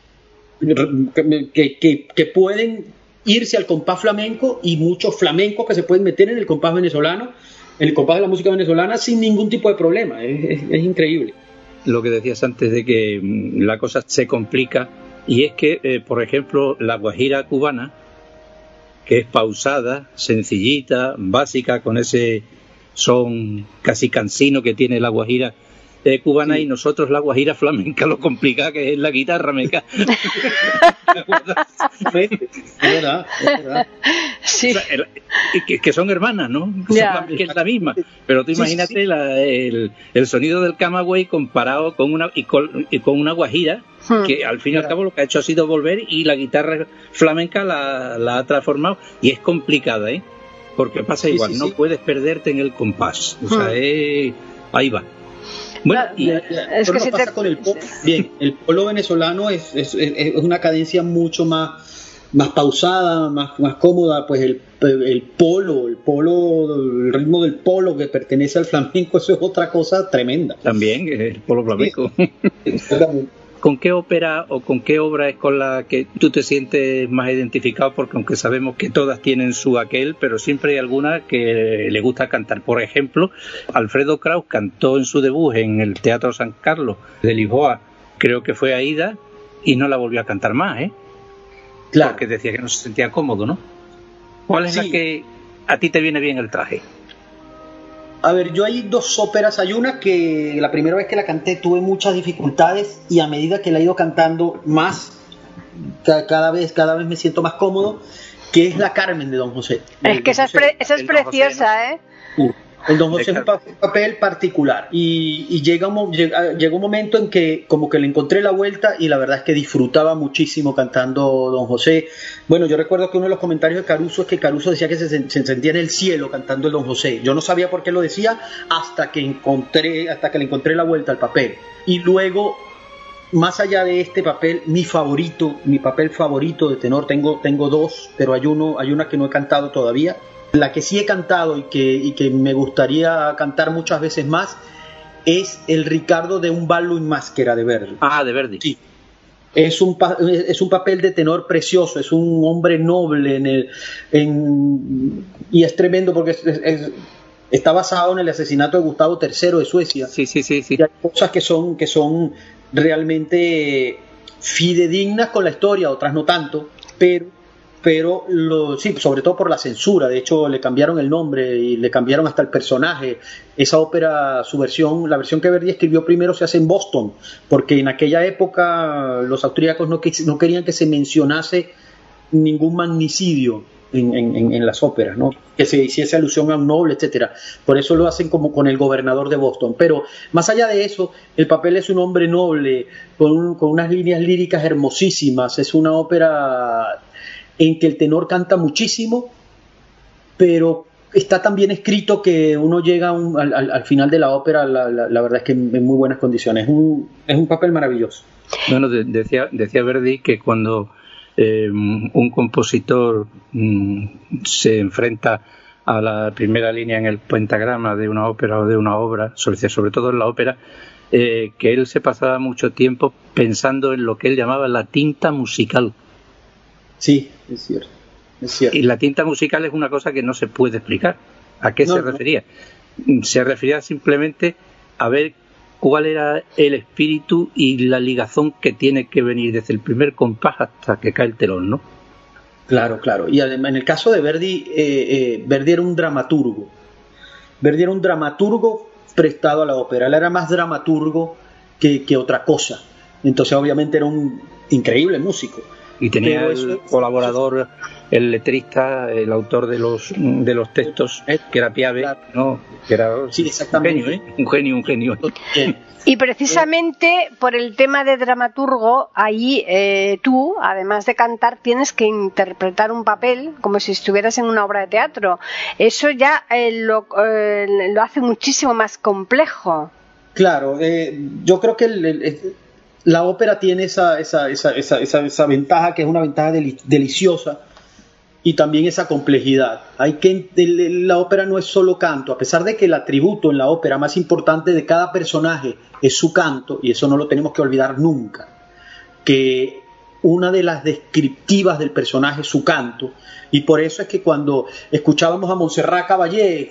S4: que pueden irse al compás flamenco, y muchos flamencos que se pueden meter en el compás venezolano, en el compás de la música venezolana sin ningún tipo de problema. Es increíble.
S3: Lo que decías antes de que la cosa se complica Y es que, por ejemplo, la guajira cubana, que es pausada, sencillita, básica, con ese son casi cansino que tiene la guajira cubana, sí. Y nosotros la guajira flamenca, lo complicada que es la guitarra, me cae.
S4: Es verdad.
S2: Sí.
S3: O sea, que son hermanas, ¿no?
S2: Yeah.
S3: Que es la misma. Pero tú imagínate sí. El sonido del camagüey comparado con una guajira, que al fin y al cabo lo que ha hecho ha sido volver, y la guitarra flamenca la ha transformado, y es complicada, ¿eh? Porque pasa igual, no puedes perderte en el compás. O sea, ahí va. Bueno,
S4: es que pasa con el polo. Bien, el polo venezolano es una cadencia mucho más pausada, más cómoda. Pues el ritmo del polo que pertenece al flamenco, eso es otra cosa tremenda.
S3: También el polo flamenco. ¿Con qué ópera o con qué obra es con la que tú te sientes más identificado? Porque aunque sabemos que todas tienen su aquel, pero siempre hay alguna que le gusta cantar. Por ejemplo, Alfredo Kraus cantó en su debut en el Teatro San Carlos de Lisboa, creo que fue Aída, y no la volvió a cantar más, ¿eh?
S4: Claro.
S3: Porque decía que no se sentía cómodo, ¿no? ¿Cuál es la que a ti te viene bien el traje?
S4: A ver, yo hay dos óperas. Hay una que la primera vez que la canté tuve muchas dificultades, y a medida que la he ido cantando más, cada vez me siento más cómodo, que es la Carmen de Don José.
S2: Es que esa es preciosa, ¿eh?
S4: El Don José es un papel particular, y llega un momento en que como que le encontré la vuelta, y la verdad es que disfrutaba muchísimo cantando Don José. Bueno, yo recuerdo que uno de los comentarios de Caruso es que Caruso decía que se sentía en el cielo cantando el Don José. Yo no sabía por qué lo decía hasta que le encontré la vuelta al papel. Y luego, más allá de este papel, mi papel favorito de tenor, tengo dos, pero hay una que no he cantado todavía. La que sí he cantado y que me gustaría cantar muchas veces más es el Ricardo de un ballo in maschera de Verdi.
S3: Ah, de Verdi.
S4: Sí. Es un papel de tenor precioso, es un hombre noble y es tremendo porque está basado en el asesinato de Gustavo III de Suecia.
S3: Sí.
S4: Y hay cosas que son realmente fidedignas con la historia, otras no tanto, pero sí, sobre todo por la censura. De hecho, le cambiaron el nombre y le cambiaron hasta el personaje. Esa ópera, la versión que Verdi escribió primero, se hace en Boston, porque en aquella época los austríacos no querían que se mencionase ningún magnicidio en las óperas, ¿no? Que se hiciese alusión a un noble, etcétera. Por eso lo hacen como con el gobernador de Boston. Pero más allá de eso, el papel es un hombre noble con unas líneas líricas hermosísimas. Es una ópera en que el tenor canta muchísimo, pero está tan bien escrito que uno llega al final de la ópera, la verdad es que en muy buenas condiciones. Es un papel maravilloso.
S3: Bueno, decía Verdi que cuando un compositor se enfrenta a la primera línea en el pentagrama de una ópera o de una obra, sobre todo en la ópera, que él se pasaba mucho tiempo pensando en lo que él llamaba la tinta musical.
S4: Sí, es cierto.
S3: Y la tinta musical es una cosa que no se puede explicar. ¿A qué se refería? Se refería simplemente a ver cuál era el espíritu y la ligazón que tiene que venir desde el primer compás hasta que cae el telón, ¿no?
S4: Claro. Y además, en el caso de Verdi, Verdi era un dramaturgo. Verdi era un dramaturgo prestado a la ópera. Él era más dramaturgo que otra cosa. Entonces, obviamente, era un increíble músico.
S3: Y tenía el colaborador, el letrista, el autor de los textos, que era Piave, claro. ¿No? Que era
S4: sí, exactamente.
S3: Un genio.
S2: Y precisamente por el tema de dramaturgo, ahí tú, además de cantar, tienes que interpretar un papel como si estuvieras en una obra de teatro. Eso ya lo hace muchísimo más complejo.
S4: Claro, yo creo que la ópera tiene esa ventaja, que es una ventaja deliciosa, y también esa complejidad. La ópera no es solo canto, a pesar de que el atributo en la ópera más importante de cada personaje es su canto, y eso no lo tenemos que olvidar nunca, que una de las descriptivas del personaje es su canto, y por eso es que cuando escuchábamos a Montserrat Caballé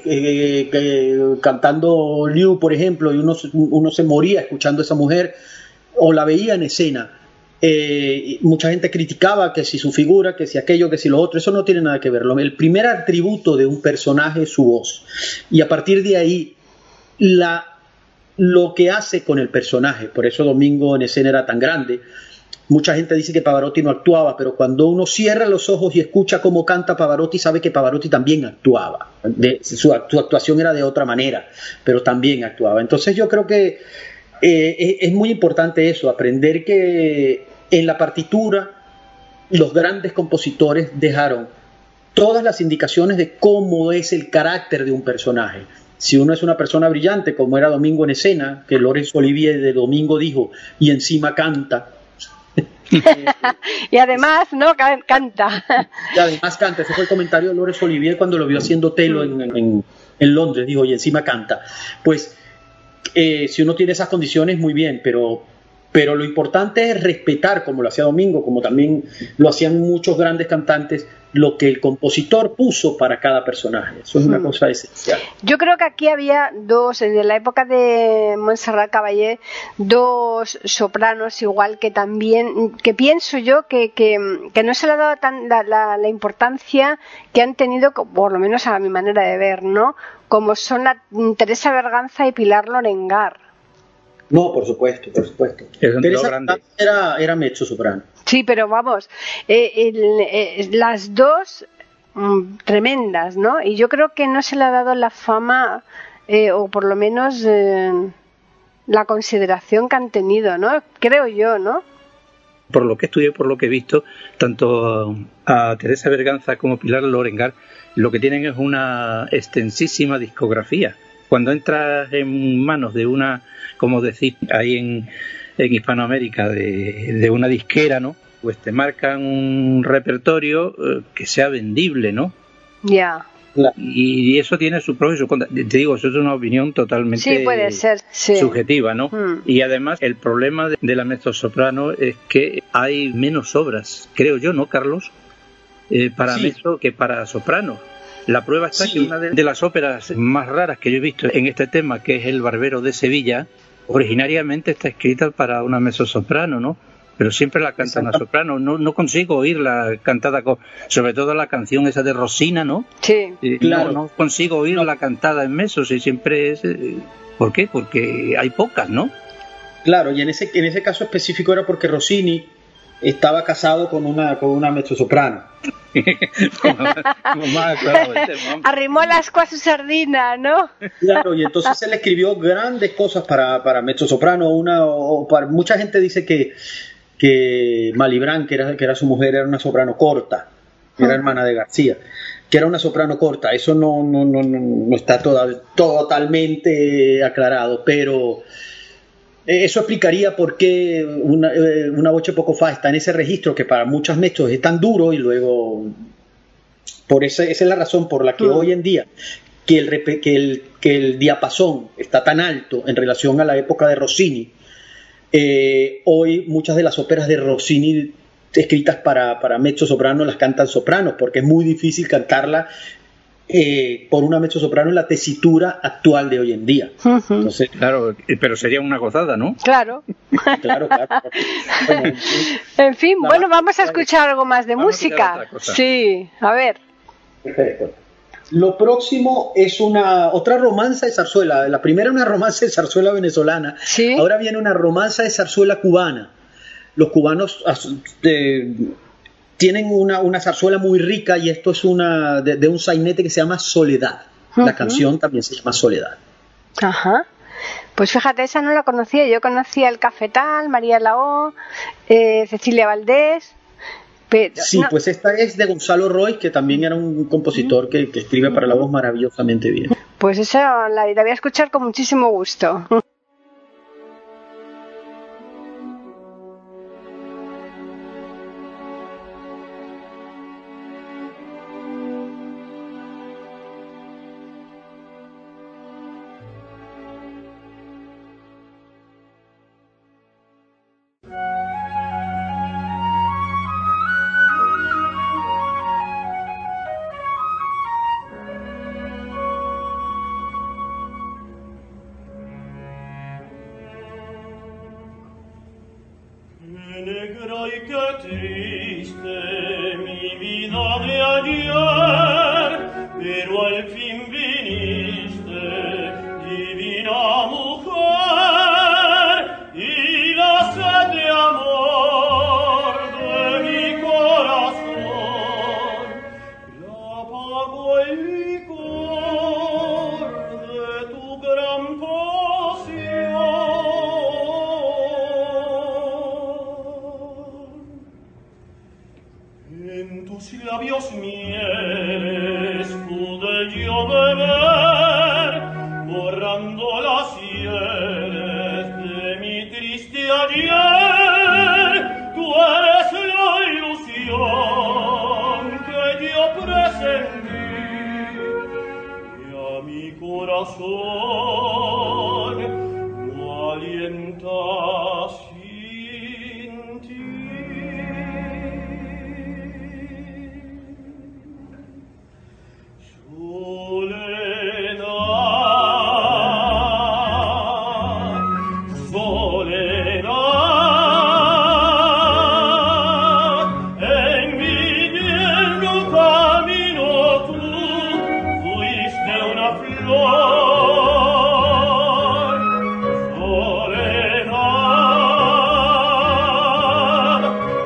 S4: cantando Liu, por ejemplo, y uno se moría escuchando a esa mujer, o la veía en escena, Mucha gente criticaba que si su figura, que si aquello, que si lo otro. Eso no tiene nada que ver. El primer atributo de un personaje es su voz. Y a partir de ahí, lo que hace con el personaje. Por eso Domingo en Escena era tan grande. Mucha gente dice que Pavarotti no actuaba, pero cuando uno cierra los ojos y escucha cómo canta Pavarotti, sabe que Pavarotti también actuaba. Su actuación era de otra manera, pero también actuaba. Entonces yo creo que es muy importante eso, aprender que en la partitura los grandes compositores dejaron todas las indicaciones de cómo es el carácter de un personaje. Si uno es una persona brillante, como era Domingo en Escena, que Laurence Olivier de Domingo dijo, y encima canta.
S2: Y además, ¿no? Canta.
S4: Y además canta. Ese fue el comentario de Laurence Olivier cuando lo vio haciendo Otelo en Londres. Dijo, y encima canta. Pues, si uno tiene esas condiciones, muy bien, pero lo importante es respetar, como lo hacía Domingo, como también lo hacían muchos grandes cantantes, lo que el compositor puso para cada personaje. Eso es una cosa esencial.
S2: Yo creo que aquí había en la época de Montserrat Caballé, dos sopranos igual que también, que pienso yo que no se le ha dado la importancia que han tenido, por lo menos a mi manera de ver, ¿no? Como son Teresa Berganza y Pilar Lorengar.
S4: No, por supuesto. Teresa era mezzo soprano.
S2: Sí, pero vamos, las dos tremendas, ¿no? Y yo creo que no se le ha dado la fama, o por lo menos la consideración que han tenido, ¿no? Creo yo, ¿no?
S3: Por lo que estudié, por lo que he visto, tanto a Teresa Berganza como a Pilar Lorengar, lo que tienen es una extensísima discografía. Cuando entras en manos de una, como decís, ahí en Hispanoamérica, de una disquera, ¿no? Pues te marcan un repertorio que sea vendible, ¿no?
S2: Ya.
S3: Y eso tiene su pros y su contra. Te digo, eso es una opinión totalmente
S2: sí, puede ser, sí.
S3: subjetiva, ¿no? Y además el problema de la mezzosoprano es que hay menos obras, creo yo, ¿no, Carlos? Para mezzo que para soprano. La prueba está que una de las óperas más raras que yo he visto en este tema, que es El Barbero de Sevilla, originariamente está escrita para una mezzosoprano, ¿no? Pero siempre la canta una soprano. No consigo oírla cantada, sobre todo la canción esa de Rosina, ¿no?
S2: Sí,
S3: claro. No consigo oírla cantada en mezzo, y siempre es... ¿Por qué? Porque hay pocas, ¿no?
S4: Claro, y en ese caso específico era porque Rossini estaba casado con una mezzosoprano.
S2: Arrimó las ascua a su sardina, ¿no?
S4: Claro, y entonces él escribió grandes cosas para mezzosoprano. Mucha gente dice que Malibran, que era su mujer, era una soprano corta, era hermana de García, que era una soprano corta. Eso no está totalmente aclarado, pero eso explicaría por qué una voce poco fa está en ese registro que para muchos mezzos es tan duro, y luego esa es la razón por la que hoy en día que el diapasón está tan alto en relación a la época de Rossini. Hoy muchas de las óperas de Rossini escritas para mezzosoprano las cantan sopranos, porque es muy difícil cantarla por una mezzosoprano en la tesitura actual de hoy en día. Entonces,
S3: claro, pero sería una gozada, ¿no?
S2: Claro.
S4: Claro.
S2: Bueno, en fin, vamos a escuchar algo más de música. Sí, a ver.
S4: Perfecto. Lo próximo es otra romanza de zarzuela. La primera una romanza de zarzuela venezolana.
S2: ¿Sí?
S4: Ahora viene una romanza de zarzuela cubana. Los cubanos tienen una zarzuela muy rica, y esto es de un sainete que se llama Soledad. La canción también se llama Soledad.
S2: Ajá. Pues fíjate, esa no la conocía. Yo conocía El Cafetal, María Lao, Cecilia Valdés.
S4: Sí, no. Pues esta es de Gonzalo Roy, que también era un compositor que escribe para la voz maravillosamente bien.
S2: Pues esa la voy a escuchar con muchísimo gusto.
S5: negra y qué triste mi vida de ayer, pero al fin viniste, divina mujer, y la sed de amor de mi corazón la apagó el licor de tu gran pasión. En tus labios mieles pude yo beber, borrando las hieles de mi triste ayer. Tú eres la ilusión que yo presentí, y a mi corazón no alienta sin ti. Soledad, en mi tierno camino tú fuiste una flor. Soledad,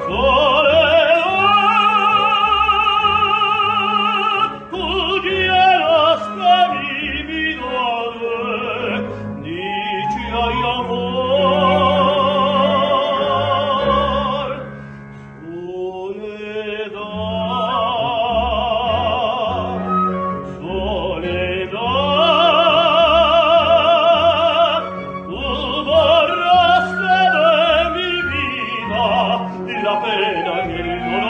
S5: soledad, tú llenaste mi vida de dicha y amor. Soledad, tú borraste de mi vida la pena y el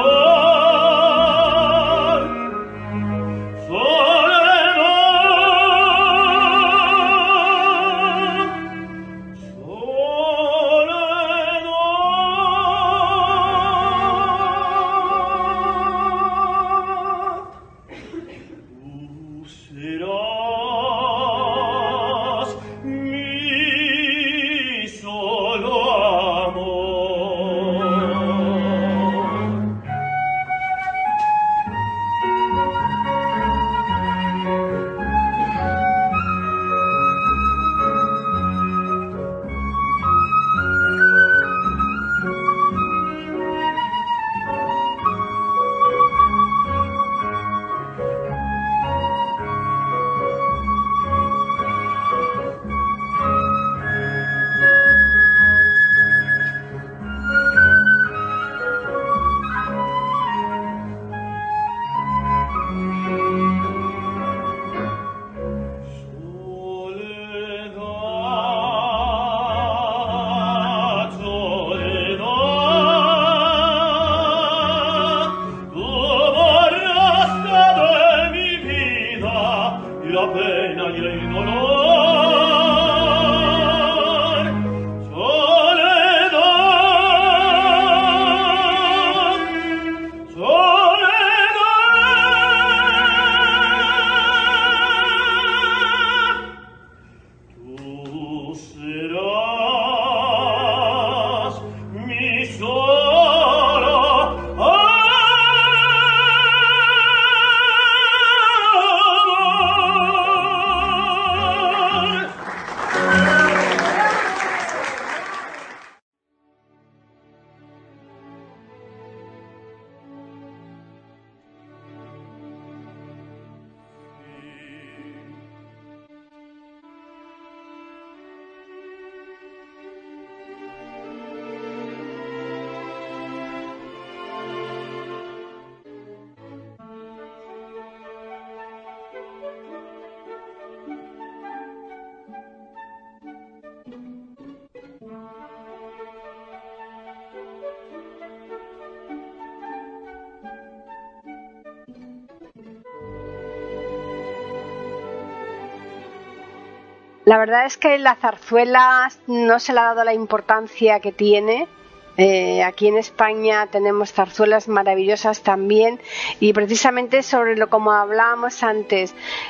S5: dolor. Soledad, tú serás mi solo amor. Soledad, soledad, tú borraste de mi vida la pena y el dolor. Soledad, soledad, tú serás mi solo amor.
S2: La verdad es que la zarzuela no se le ha dado la importancia que tiene Aquí en España tenemos zarzuelas maravillosas también, y precisamente sobre lo como hablábamos antes,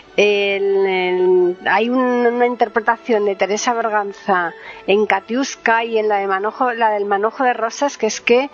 S2: hay una interpretación de Teresa Berganza en Katiuska y en la del Manojo de Rosas, que es que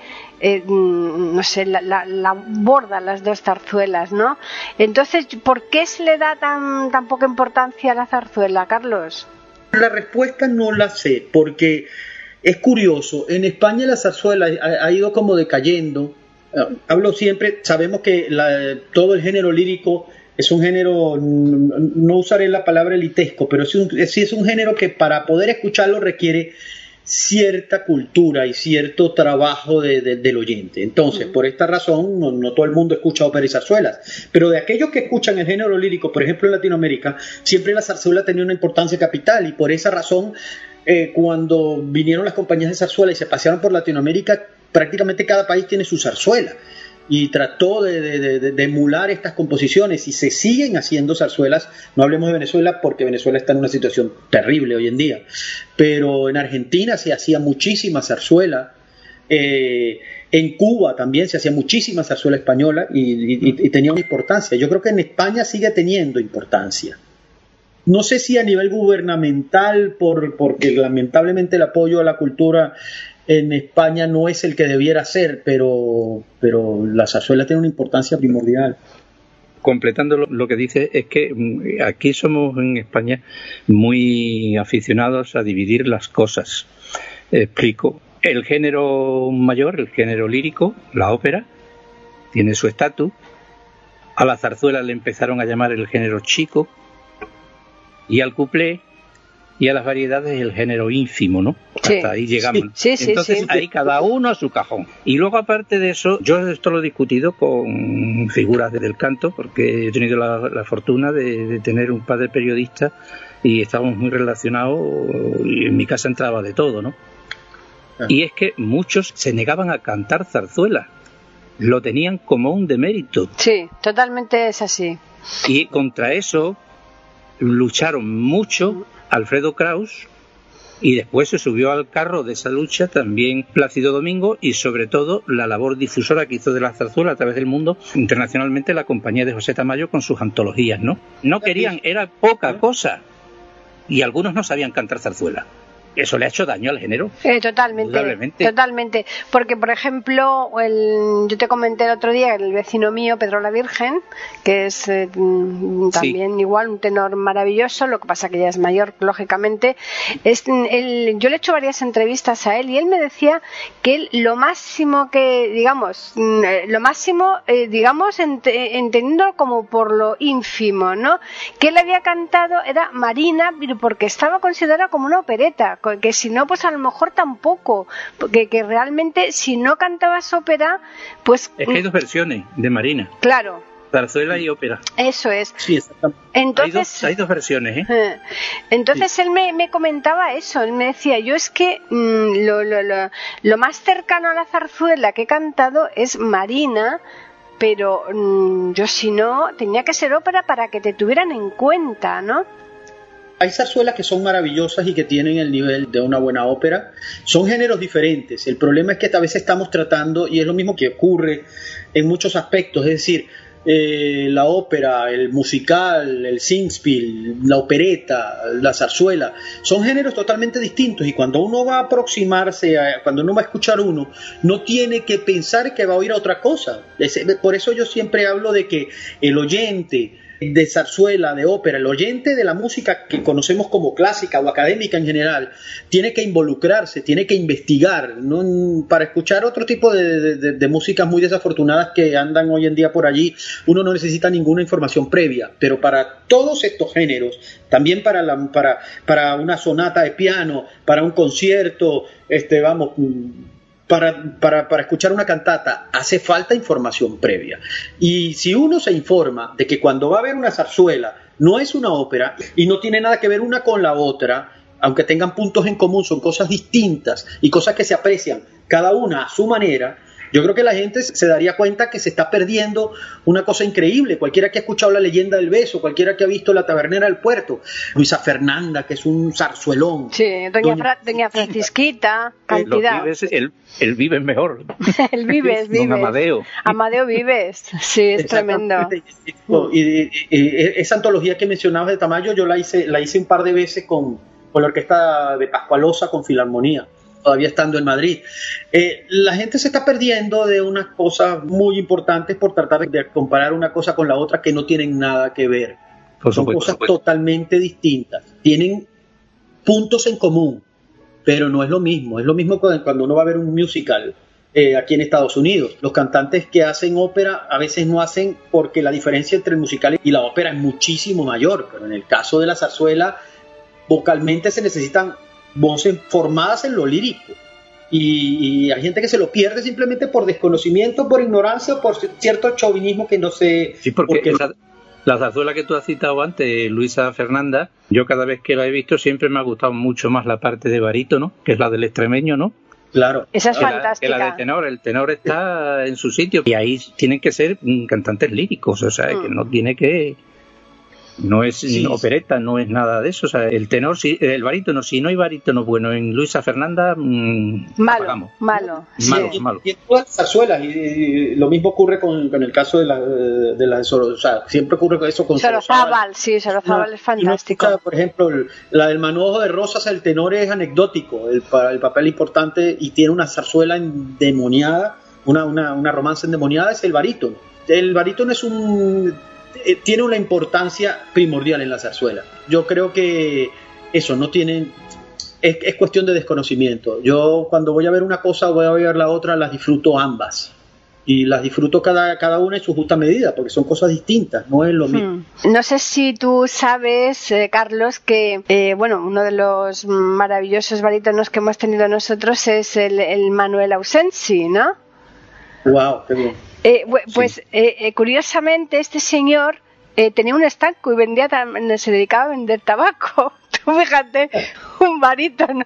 S2: no sé, la borda las dos zarzuelas, ¿no? Entonces, ¿por qué se le da tan poca importancia a la zarzuela, Carlos?
S4: La respuesta no la sé, porque es curioso, en España la zarzuela ha ido como decayendo. Hablo siempre, sabemos que todo el género lírico es un género, no usaré la palabra elitesco, pero sí es un género que para poder escucharlo requiere cierta cultura y cierto trabajo del oyente. Entonces, por esta razón, no todo el mundo escucha ópera y zarzuelas, pero de aquellos que escuchan el género lírico, por ejemplo en Latinoamérica, siempre la zarzuela tenía una importancia capital, y por esa razón, cuando vinieron las compañías de zarzuela y se pasearon por Latinoamérica, prácticamente cada país tiene su zarzuela, y trató de emular estas composiciones, y se siguen haciendo zarzuelas. No hablemos de Venezuela, porque Venezuela está en una situación terrible hoy en día, pero en Argentina se hacía muchísima zarzuela, en Cuba también se hacía muchísima zarzuela española, y tenía una importancia. Yo creo que en España sigue teniendo importancia. No sé si a nivel gubernamental, porque lamentablemente el apoyo a la cultura en España no es el que debiera ser, pero la zarzuela tiene una importancia primordial.
S3: Completando lo que dice, es que aquí somos en España muy aficionados a dividir las cosas. Explico. El género mayor, el género lírico, la ópera, tiene su estatus. A la zarzuela le empezaron a llamar el género chico, y al cuplé y a las variedades el género ínfimo, ¿no?
S2: Sí.
S3: Hasta ahí llegamos.
S2: Sí,
S3: Entonces, ahí cada uno a su cajón. Y luego, aparte de eso, yo esto lo he discutido con figuras del canto, porque he tenido la fortuna de tener un padre periodista y estábamos muy relacionados, y en mi casa entraba de todo, ¿no? Y es que muchos se negaban a cantar zarzuela, lo tenían como un demérito.
S2: Sí, totalmente es así.
S3: Y contra eso lucharon mucho Alfredo Kraus, y después se subió al carro de esa lucha también Plácido Domingo, y sobre todo la labor difusora que hizo de la zarzuela a través del mundo internacionalmente la compañía de José Tamayo con sus antologías, ¿no? No querían, era poca cosa, y algunos no sabían cantar zarzuela. Eso le ha hecho daño al género.
S2: Totalmente. Porque, por ejemplo, yo te comenté el otro día, el vecino mío, Pedro la Virgen, que es también igual un tenor maravilloso, lo que pasa que ya es mayor, lógicamente. Yo le he hecho varias entrevistas a él, y él me decía que él, lo máximo, entendiéndolo como por lo ínfimo, ¿no? Que él había cantado era Marina, porque estaba considerada como una opereta, que si no, pues a lo mejor tampoco, porque que realmente si no cantabas ópera, pues...
S3: Es que hay dos versiones de Marina.
S2: Claro.
S3: Zarzuela y ópera.
S2: Eso es.
S3: Sí, exactamente.
S2: Entonces,
S3: hay dos versiones, ¿eh?
S2: Entonces sí. Él me comentaba eso, él me decía, yo es que lo más cercano a la zarzuela que he cantado es Marina, pero yo si no, tenía que ser ópera para que te tuvieran en cuenta, ¿no?
S4: Hay zarzuelas que son maravillosas y que tienen el nivel de una buena ópera. Son géneros diferentes. El problema es que a veces estamos tratando, y es lo mismo que ocurre en muchos aspectos, es decir, la ópera, el musical, el singspiel, la opereta, la zarzuela, son géneros totalmente distintos, y cuando uno va a aproximarse, cuando uno va a escuchar uno, no tiene que pensar que va a oír a otra cosa. Por eso yo siempre hablo de que el oyente de zarzuela, de ópera, el oyente de la música que conocemos como clásica o académica en general, tiene que involucrarse, tiene que investigar, ¿no? Para escuchar otro tipo de músicas muy desafortunadas que andan hoy en día por allí, uno no necesita ninguna información previa, pero para todos estos géneros, también para una sonata de piano, para un concierto, para escuchar una cantata hace falta información previa, y si uno se informa de que cuando va a ver una zarzuela no es una ópera y no tiene nada que ver una con la otra, aunque tengan puntos en común, son cosas distintas y cosas que se aprecian cada una a su manera, yo creo que la gente se daría cuenta que se está perdiendo una cosa increíble. Cualquiera que ha escuchado La leyenda del beso, cualquiera que ha visto La tabernera del puerto, Luisa Fernanda, que es un zarzuelón,
S2: sí, doña Francisquita, cantidad.
S3: El Vives mejor.
S2: El Vives.
S3: Don Amadeo.
S2: Amadeo Vives, sí, es tremendo.
S4: Y esa antología que mencionabas de Tamayo, yo la hice un par de veces con la orquesta de Pascualosa, con Filarmonía, todavía estando en Madrid. La gente se está perdiendo de unas cosas muy importantes por tratar de comparar una cosa con la otra que no tienen nada que ver. Son cosas totalmente distintas. Tienen puntos en común, pero no es lo mismo. Es lo mismo cuando uno va a ver un musical aquí en Estados Unidos. Los cantantes que hacen ópera a veces no hacen porque la diferencia entre el musical y la ópera es muchísimo mayor, pero en el caso de la zarzuela, vocalmente se necesitan voces formadas en lo lírico. Y hay gente que se lo pierde simplemente por desconocimiento, por ignorancia o por cierto chauvinismo que no sé.
S3: Sí, porque la zarzuela que tú has citado antes, Luisa Fernanda, yo cada vez que la he visto siempre me ha gustado mucho más la parte de barítono, que es la del extremeño, ¿no?
S4: Claro.
S2: Esa es fantástica.
S3: La de tenor, el tenor está en su sitio y ahí tienen que ser cantantes líricos, o sea, que no tiene que... No es opereta, no es nada de eso. O sea, el tenor, el barítono, si no hay barítono bueno en Luisa Fernanda,
S2: malo.
S4: Y en todas las zarzuelas, y lo mismo ocurre con el caso de la o sea, siempre ocurre con eso con
S2: Sorozábal. Sí, Sorozábal es fantástico.
S4: Por ejemplo, la del Manojo de Rosas, el tenor es anecdótico, el papel importante, y tiene una zarzuela endemoniada, una romance endemoniada, es el barítono. El barítono tiene una importancia primordial en la zarzuela. Yo creo que eso no tiene... Es cuestión de desconocimiento. Yo cuando voy a ver una cosa o voy a ver la otra, las disfruto ambas. Y las disfruto cada una en su justa medida, porque son cosas distintas, no es lo mismo.
S2: No sé si tú sabes, Carlos, que uno de los maravillosos barítonos que hemos tenido nosotros es el Manuel Ausensi, ¿no?
S4: ¡Wow! ¡Qué bien!
S2: Curiosamente este señor tenía un estanco y se dedicaba a vender tabaco. Tú fíjate, un barítono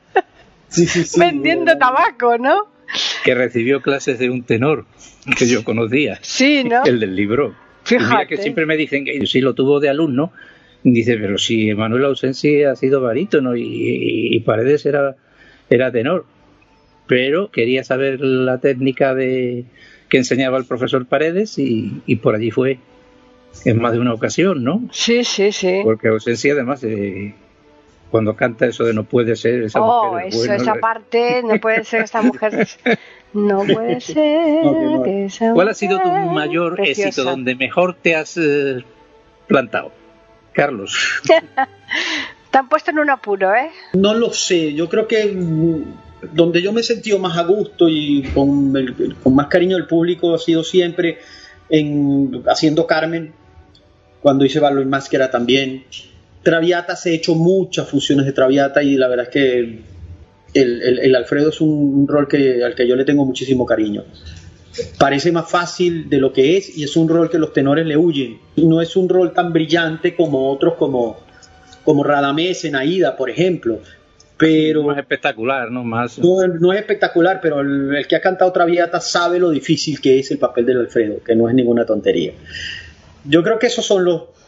S2: vendiendo tabaco, ¿no?
S3: Que recibió clases de un tenor que yo conocía,
S2: sí, ¿no?
S3: El del libro.
S2: Fíjate.
S3: Y mira que siempre me dicen que sí lo tuvo de alumno. Dice, pero si Manuel Ausensi ha sido barítono y Paredes era tenor, pero quería saber la técnica que enseñaba el profesor Paredes y por allí fue en más de una ocasión, ¿no?
S2: Sí.
S3: Porque Ausensi además cuando canta eso de no puede ser esa mujer es buena,
S2: esa parte, no puede ser esta mujer, no puede ser que esa mujer.
S3: ¿Cuál ha sido tu mayor éxito, donde mejor te has plantado, Carlos?
S2: Te han puesto en un apuro, ¿eh?
S4: No lo sé, yo creo que donde yo me he sentido más a gusto y con más cariño del público ha sido siempre haciendo Carmen, cuando hice Barlo y Máscara también. Traviatas, he hecho muchas funciones de Traviata y la verdad es que el Alfredo es un rol al que yo le tengo muchísimo cariño. Parece más fácil de lo que es y es un rol que los tenores le huyen. No es un rol tan brillante como otros como Radamés en Aída, por ejemplo. Pero
S3: no es espectacular, ¿no? No
S4: es espectacular, pero el que ha cantado Traviata sabe lo difícil que es el papel del Alfredo, que no es ninguna tontería. Yo creo que esos son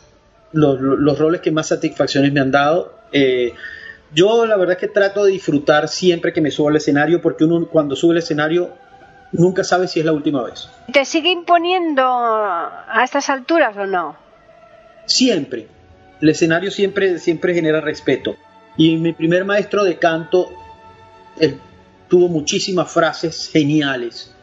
S4: los roles que más satisfacciones me han dado. Yo la verdad es que trato de disfrutar siempre que me subo al escenario, porque uno cuando sube al escenario nunca sabe si es la última vez.
S2: ¿Te sigue imponiendo a estas alturas o no?
S4: Siempre. El escenario siempre genera respeto. Y mi primer maestro de canto, él tuvo muchísimas frases geniales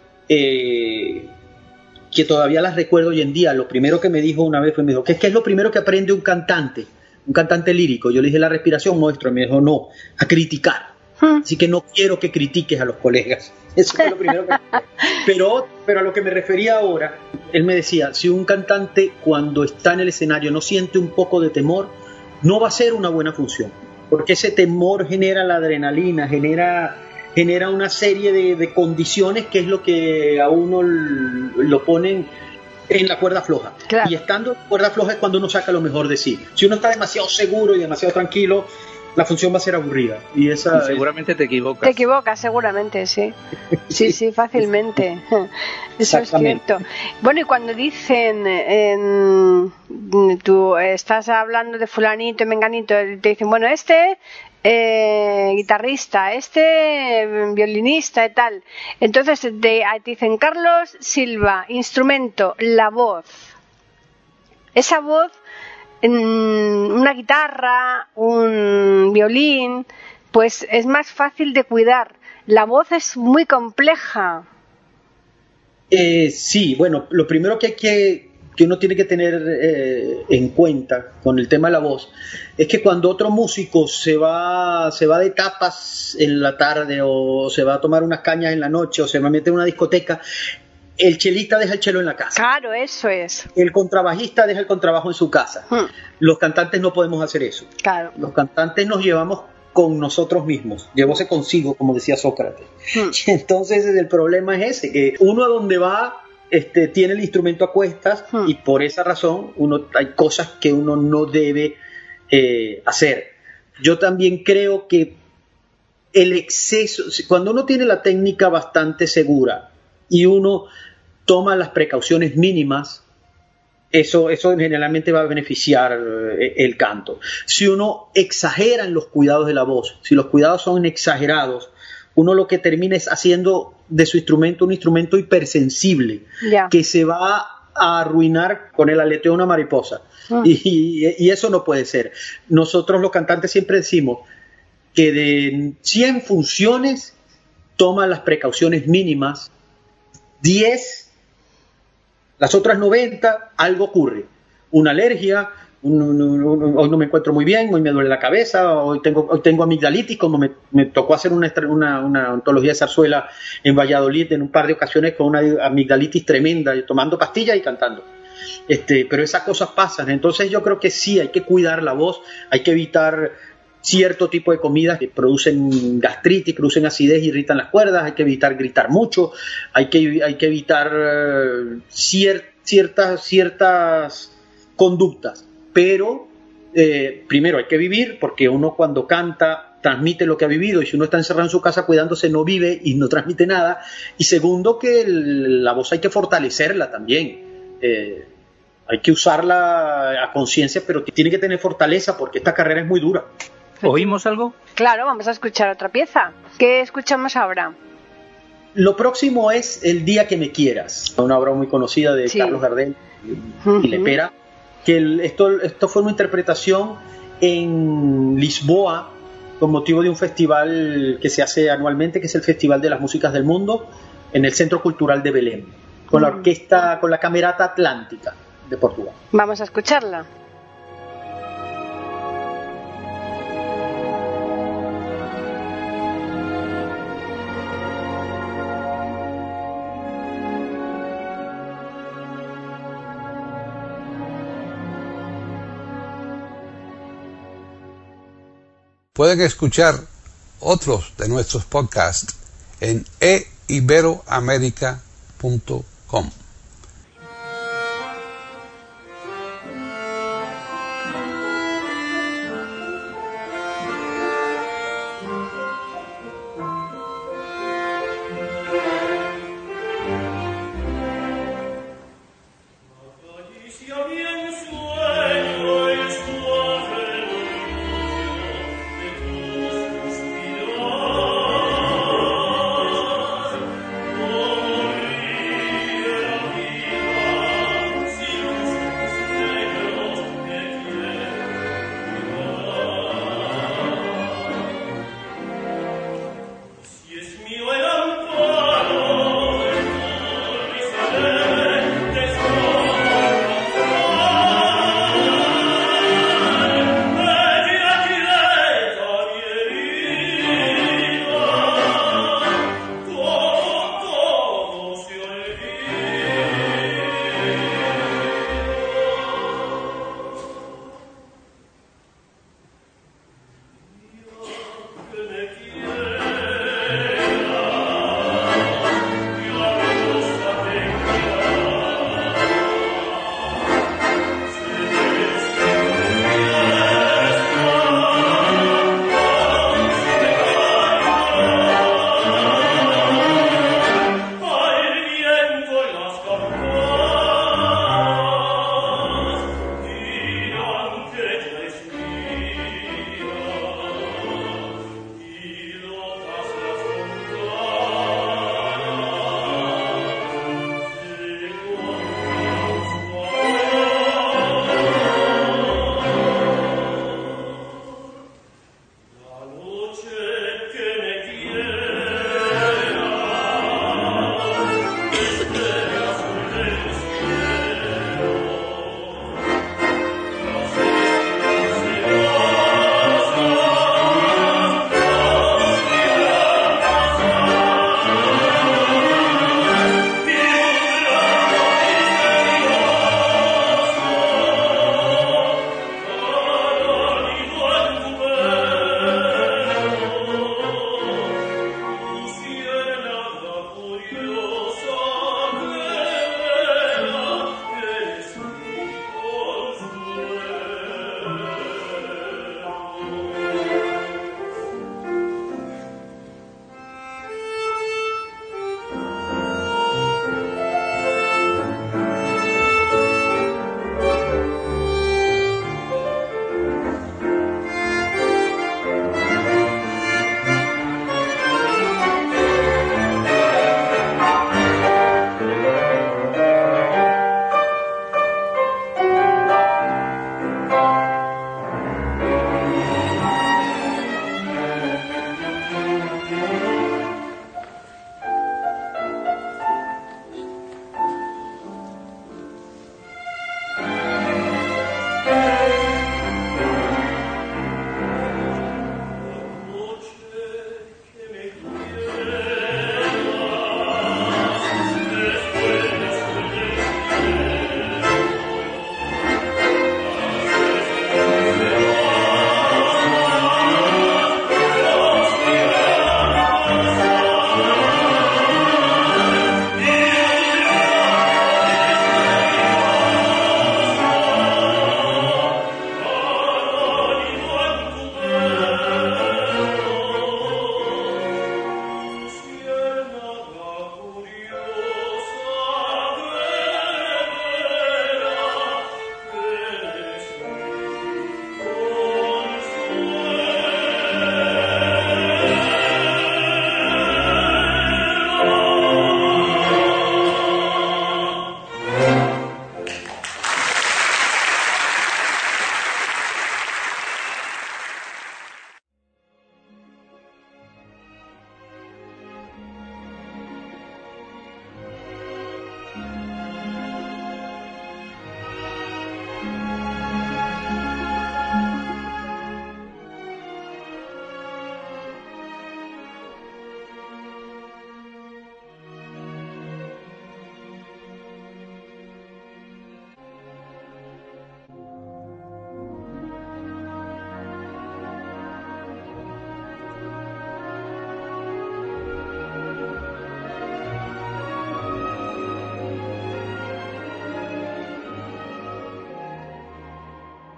S4: que todavía las recuerdo hoy en día. Lo primero que me dijo una vez me dijo, ¿qué es lo primero que aprende un cantante lírico? Yo le dije la respiración, maestro, y me dijo, no, a criticar. Así que no quiero que critiques a los colegas. Eso fue lo primero que... Pero a lo que me refería ahora, él me decía, si un cantante cuando está en el escenario no siente un poco de temor, no va a ser una buena función, porque ese temor genera la adrenalina, genera una serie de condiciones que es lo que a uno lo ponen en la cuerda floja. Claro. Y estando en cuerda floja es cuando uno saca lo mejor de sí. Si uno está demasiado seguro y demasiado tranquilo, la función va a ser aburrida. Y
S3: seguramente te equivocas.
S2: Te equivocas, seguramente, sí. Sí, fácilmente. Eso es cierto. Bueno, y cuando dicen, tú estás hablando de fulanito y menganito, te dicen, bueno, guitarrista, este violinista y tal. Entonces te dicen Carlos Silva, instrumento, la voz. Esa voz, una guitarra, un violín, pues es más fácil de cuidar. La voz es muy compleja.
S4: Sí, bueno, lo primero que uno tiene que tener en cuenta con el tema de la voz es que cuando otro músico se va de tapas en la tarde o se va a tomar unas cañas en la noche o se va a meter en una discoteca, el chelista deja el chelo en la casa.
S2: Claro, eso es.
S4: El contrabajista deja el contrabajo en su casa. Los cantantes no podemos hacer eso.
S2: Claro.
S4: Los cantantes nos llevamos con nosotros mismos, llevóse consigo, como decía Sócrates. Y entonces el problema es ese, que uno a donde va tiene el instrumento a cuestas y por esa razón hay cosas que uno no debe hacer. Yo también creo que el exceso, cuando uno tiene la técnica bastante segura y uno toma las precauciones mínimas, eso generalmente va a beneficiar el canto. Si uno exagera en los cuidados de la voz, si los cuidados son exagerados, uno lo que termina es haciendo de su instrumento un instrumento hipersensible, que se va a arruinar con el aleteo de una mariposa. Y eso no puede ser. Nosotros los cantantes siempre decimos que de 100 funciones toma las precauciones mínimas, 10, las otras 90, algo ocurre. Una alergia, hoy no me encuentro muy bien, hoy me duele la cabeza, hoy tengo amigdalitis, como me tocó hacer una ontología de zarzuela en Valladolid en un par de ocasiones con una amigdalitis tremenda, tomando pastillas y cantando. Pero esas cosas pasan. Entonces yo creo que sí, hay que cuidar la voz, hay que evitar cierto tipo de comidas que producen gastritis, producen acidez, irritan las cuerdas, hay que evitar gritar mucho, hay que evitar ciertas conductas, pero primero hay que vivir, porque uno cuando canta transmite lo que ha vivido, y si uno está encerrado en su casa cuidándose no vive y no transmite nada. Y segundo, que la voz hay que fortalecerla también, hay que usarla a conciencia, pero tiene que tener fortaleza porque esta carrera es muy dura.
S3: ¿Oímos algo?
S2: Claro, vamos a escuchar otra pieza. ¿Qué escuchamos ahora?
S4: Lo próximo es El día que me quieras, una obra muy conocida de Carlos Gardel y Lepera, que esto fue una interpretación en Lisboa con motivo de un festival que se hace anualmente, que es el Festival de las Músicas del Mundo, en el Centro Cultural de Belém, con la orquesta, con la Camerata Atlántica de Portugal.
S2: Vamos a escucharla.
S1: Pueden escuchar otros de nuestros podcasts en eiberoamerica.com.
S5: Yeah.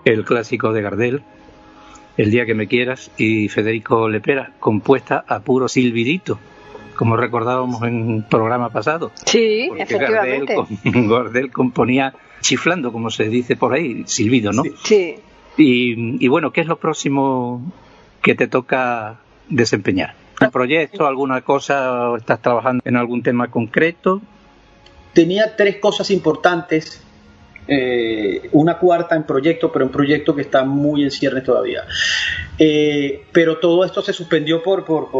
S3: el clásico de Gardel, El día que me quieras, y Federico Lepera, compuesta a puro silbidito, como recordábamos en un programa pasado.
S2: Sí, efectivamente.
S3: Gardel componía chiflando, como se dice por ahí, silbido, ¿no?
S2: Sí.
S3: Y bueno, ¿qué es lo próximo que te toca desempeñar? ¿Un proyecto, alguna cosa? ¿Estás trabajando en algún tema concreto?
S4: Tenía 3 cosas importantes, una cuarta en proyecto, pero un proyecto que está muy en ciernes todavía. Pero todo esto se suspendió por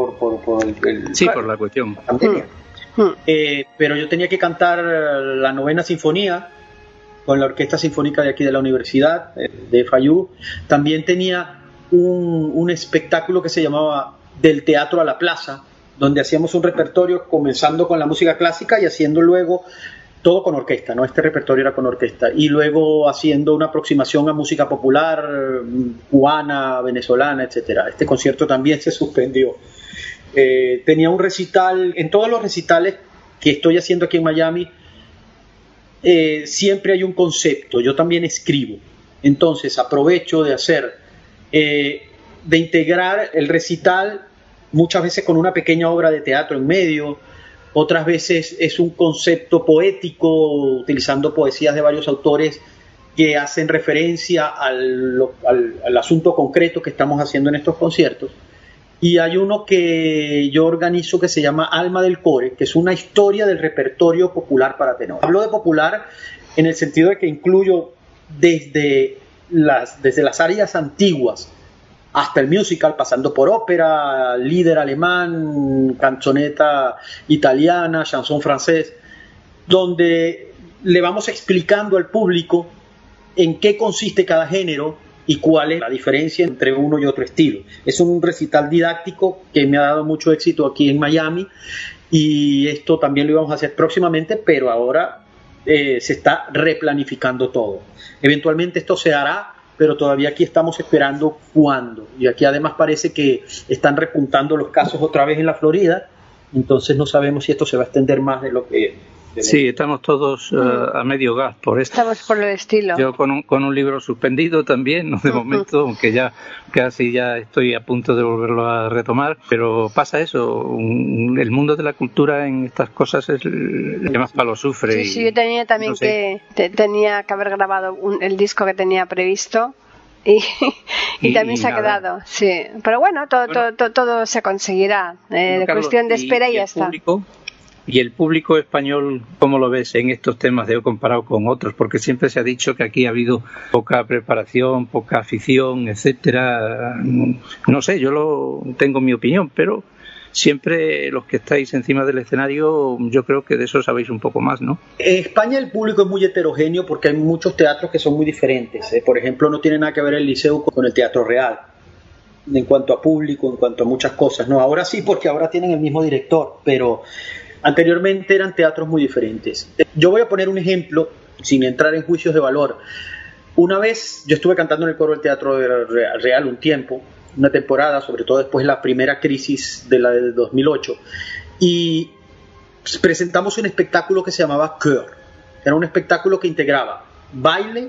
S3: la cuestión.
S4: Pandemia. Pero yo tenía que cantar la 9ª sinfonía con la Orquesta Sinfónica de aquí de la Universidad de FIU. También tenía un espectáculo que se llamaba Del Teatro a la Plaza, donde hacíamos un repertorio comenzando con la música clásica y haciendo luego todo con orquesta, ¿no? Este repertorio era con orquesta, y luego haciendo una aproximación a música popular cubana, venezolana, etcétera. Este concierto también se suspendió. Tenía un recital, en todos los recitales que estoy haciendo aquí en Miami, siempre hay un concepto. Yo también escribo, entonces aprovecho de hacer, de integrar el recital muchas veces con una pequeña obra de teatro en medio, otras veces es un concepto poético utilizando poesías de varios autores que hacen referencia al asunto concreto que estamos haciendo en estos conciertos. Y hay uno que yo organizo que se llama Alma del Core, que es una historia del repertorio popular para tenor. Hablo de popular en el sentido de que incluyo desde las áreas antiguas hasta el musical, pasando por ópera, líder alemán, canzoneta italiana, chanson francés, donde le vamos explicando al público en qué consiste cada género y cuál es la diferencia entre uno y otro estilo. Es un recital didáctico que me ha dado mucho éxito aquí en Miami, y esto también lo íbamos a hacer próximamente, pero ahora se está replanificando todo. Eventualmente esto se hará, pero todavía aquí estamos esperando cuándo. Y aquí además parece que están repuntando los casos otra vez en la Florida, entonces no sabemos si esto se va a extender más de lo que...
S3: Sí, estamos todos a medio gas por esto.
S2: Estamos por el estilo.
S3: Yo con un libro suspendido también, ¿no? De momento, aunque ya casi ya estoy a punto de volverlo a retomar, pero pasa eso, el mundo de la cultura en estas cosas es el que más palo sufre.
S2: Sí, yo tenía también no sé. tenía que haber grabado el disco que tenía previsto. Y también se ha quedado, sí. Pero bueno, todo se conseguirá. Carlos, cuestión de espera y ya está.
S3: ¿Y el público español cómo lo ves en estos temas comparado con otros? Porque siempre se ha dicho que aquí ha habido poca preparación, poca afición, etcétera. No sé, yo tengo mi opinión, pero siempre los que estáis encima del escenario, yo creo que de eso sabéis un poco más, ¿no?
S4: En España el público es muy heterogéneo porque hay muchos teatros que son muy diferentes. Por ejemplo, no tiene nada que ver el Liceo con el Teatro Real, en cuanto a público, en cuanto a muchas cosas, ¿no? Ahora sí, porque ahora tienen el mismo director, pero anteriormente eran teatros muy diferentes. Yo voy a poner un ejemplo, sin entrar en juicios de valor. Una vez yo estuve cantando en el coro del Teatro Real un tiempo, una temporada, sobre todo después de la primera crisis de la del 2008, y presentamos un espectáculo que se llamaba Chœur. Era un espectáculo que integraba baile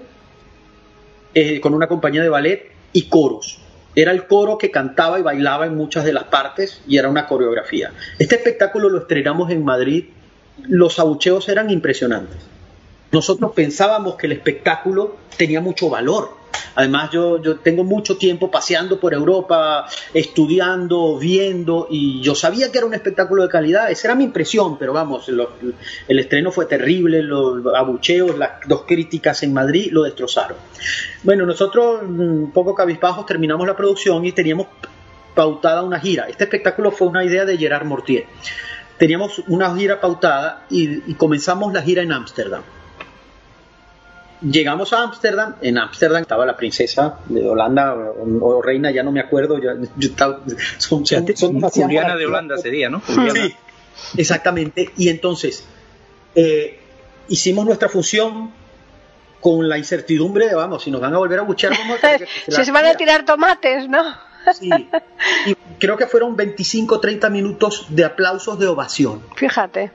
S4: con una compañía de ballet y coros. Era el coro que cantaba y bailaba en muchas de las partes y era una coreografía. Este espectáculo lo estrenamos en Madrid. Los abucheos eran impresionantes. Nosotros pensábamos que el espectáculo tenía mucho valor. Además, yo tengo mucho tiempo paseando por Europa, estudiando, viendo, y yo sabía que era un espectáculo de calidad. Esa era mi impresión, pero vamos, el estreno fue terrible, los abucheos, las 2 críticas en Madrid lo destrozaron. Bueno, nosotros, un poco cabizbajos, terminamos la producción y teníamos pautada una gira. Este espectáculo fue una idea de Gerard Mortier. Teníamos una gira pautada y comenzamos la gira en Ámsterdam. Llegamos a Ámsterdam. En Ámsterdam estaba la princesa de Holanda o reina, ya no me acuerdo. Son
S3: Juliana de Holanda sería, ¿no? Juliana.
S4: Sí, exactamente. Y entonces hicimos nuestra función con la incertidumbre de, vamos, si nos van a volver a buchear, vamos a
S2: si se van a tirar tomates, ¿no?
S4: Sí. Y creo que fueron 25-30 minutos de aplausos, de ovación.
S2: Fíjate.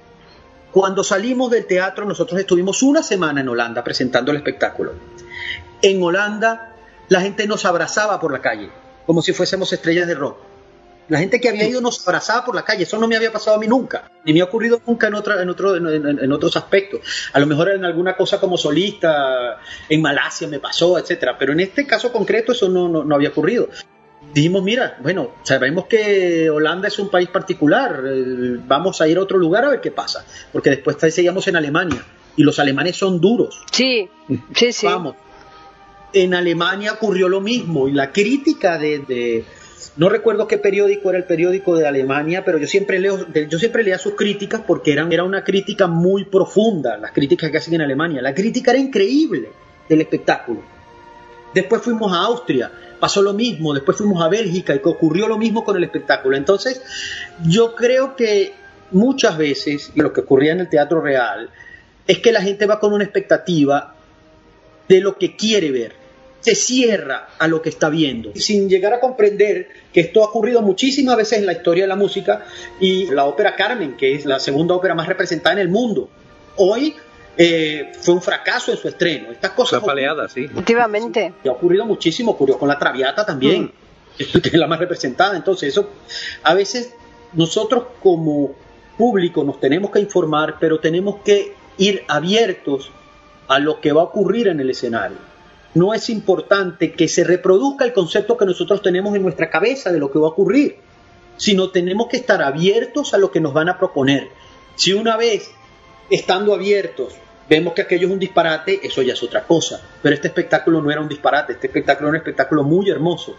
S2: Cuando salimos del teatro, nosotros estuvimos una semana en Holanda presentando el espectáculo.
S4: en Holanda la gente nos abrazaba por la calle, como si fuésemos estrellas de rock. La gente que había ido nos abrazaba por la calle. Eso no me había pasado a mí nunca, ni me ha ocurrido nunca en otros aspectos. A lo mejor en alguna cosa como solista, en Malasia me pasó, etcétera. Pero en este caso concreto eso no había ocurrido. Dijimos, mira, bueno, sabemos que Holanda es un país particular, vamos a ir a otro lugar a ver qué pasa, porque después seguíamos en Alemania, y los alemanes son duros.
S2: Sí.
S4: Vamos. En Alemania ocurrió lo mismo, y la crítica no recuerdo qué periódico era el periódico de Alemania, pero yo siempre leía sus críticas porque era una crítica muy profunda, las críticas que hacen en Alemania. La crítica era increíble del espectáculo. Después fuimos a Austria, pasó lo mismo. Después fuimos a Bélgica y ocurrió lo mismo con el espectáculo. Entonces, yo creo que muchas veces lo que ocurría en el Teatro Real es que la gente va con una expectativa de lo que quiere ver. Se cierra a lo que está viendo, sin llegar a comprender que esto ha ocurrido muchísimas veces en la historia de la música, y la ópera Carmen, que es la segunda ópera más representada en el mundo, hoy fue un fracaso en su estreno. Estas cosas
S3: paleada, sí.
S2: Efectivamente.
S4: Ha ocurrido muchísimo, ocurrió con la Traviata también, que es la más representada. Entonces eso, a veces nosotros como público nos tenemos que informar, pero tenemos que ir abiertos a lo que va a ocurrir en el escenario. No es importante que se reproduzca el concepto que nosotros tenemos en nuestra cabeza de lo que va a ocurrir, sino tenemos que estar abiertos a lo que nos van a proponer. Si una vez, estando abiertos, vemos que aquello es un disparate, eso ya es otra cosa. Pero este espectáculo no era un disparate, este espectáculo era un espectáculo muy hermoso.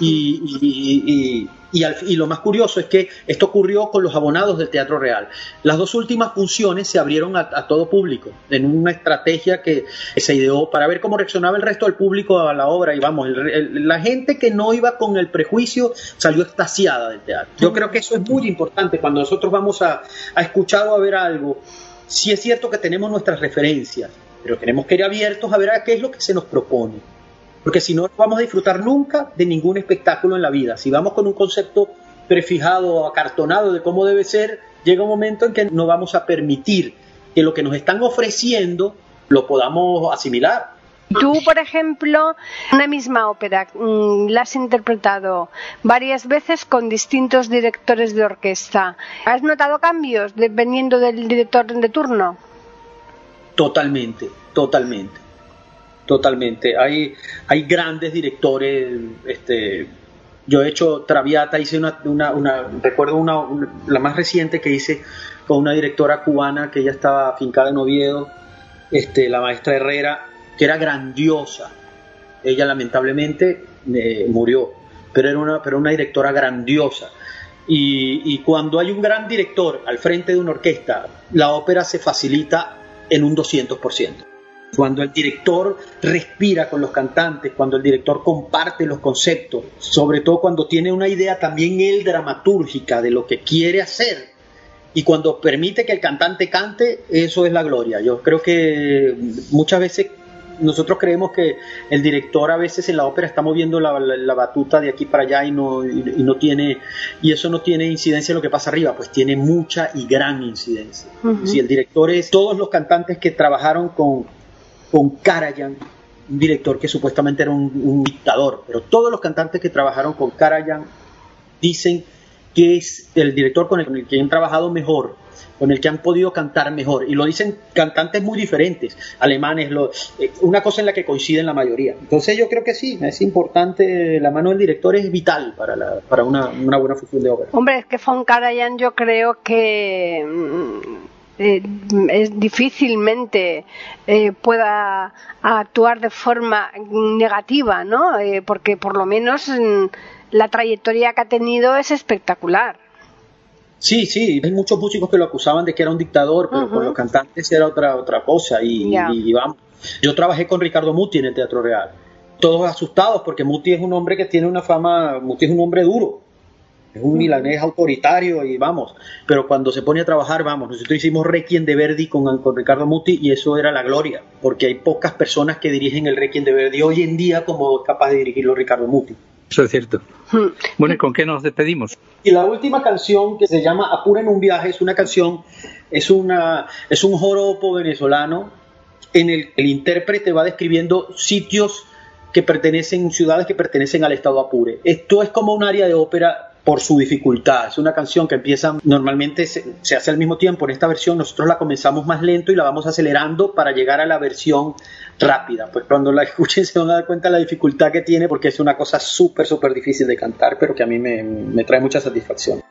S4: Y lo más curioso es que esto ocurrió con los abonados del Teatro Real. Las dos últimas funciones se abrieron a todo público, en una estrategia que se ideó para ver cómo reaccionaba el resto del público a la obra. Y vamos, la gente que no iba con el prejuicio salió extasiada del teatro. Yo creo que eso es muy importante cuando nosotros vamos a escuchar o a ver algo. Sí es cierto que tenemos nuestras referencias, pero tenemos que ir abiertos a ver a qué es lo que se nos propone. Porque si no vamos a disfrutar nunca de ningún espectáculo en la vida. Si vamos con un concepto prefijado, acartonado de cómo debe ser, llega un momento en que no vamos a permitir que lo que nos están ofreciendo lo podamos asimilar.
S2: Tú, por ejemplo, una misma ópera la has interpretado varias veces con distintos directores de orquesta. ¿Has notado cambios dependiendo del director de turno?
S4: Totalmente. Hay grandes directores. Yo he hecho Traviata, hice recuerdo la más reciente que hice con una directora cubana que ella estaba afincada en Oviedo, la maestra Herrera, que era grandiosa. Ella lamentablemente murió, pero era una directora grandiosa. Y cuando hay un gran director al frente de una orquesta, la ópera se facilita en un 200%. Cuando el director respira con los cantantes, cuando el director comparte los conceptos, sobre todo cuando tiene una idea también él dramatúrgica de lo que quiere hacer, y cuando permite que el cantante cante, eso es la gloria. Yo creo que muchas veces nosotros creemos que el director a veces en la ópera está moviendo la batuta de aquí para allá y eso no tiene incidencia en lo que pasa arriba. Pues tiene mucha y gran incidencia. Si el director es todos los cantantes que trabajaron con Karajan, un director que supuestamente era un dictador, pero todos los cantantes que trabajaron con Karajan dicen que es el director con el que han trabajado mejor, con el que han podido cantar mejor, y lo dicen cantantes muy diferentes, alemanes, una cosa en la que coinciden la mayoría. Entonces yo creo que sí, es importante, la mano del director es vital para una buena función de ópera.
S2: Hombre, es que von Karajan yo creo que difícilmente pueda actuar de forma negativa, ¿no? Porque por lo menos la trayectoria que ha tenido es espectacular.
S4: Sí, hay muchos músicos que lo acusaban de que era un dictador, pero con los cantantes era otra cosa. Y vamos, yo trabajé con Ricardo Muti en el Teatro Real, todos asustados porque Muti es un hombre que tiene una fama, Muti es un hombre duro, es un milanés autoritario y vamos, pero cuando se pone a trabajar, vamos, nosotros hicimos Requiem de Verdi con Ricardo Muti y eso era la gloria, porque hay pocas personas que dirigen el Requiem de Verdi hoy en día como capaz de dirigirlo Ricardo Muti.
S3: Eso es cierto. Bueno, ¿y con qué nos despedimos?
S4: Y la última canción, que se llama Apura en un viaje, es una canción, es un joropo venezolano en el intérprete va describiendo sitios ciudades que pertenecen al estado Apure. Esto es como un área de ópera por su dificultad. Es una canción que empieza, normalmente se hace al mismo tiempo. En esta versión nosotros la comenzamos más lento y la vamos acelerando para llegar a la versión rápida. Pues cuando la escuchen se van a dar cuenta de la dificultad que tiene, porque es una cosa súper difícil de cantar, pero que a mí me trae mucha satisfacción.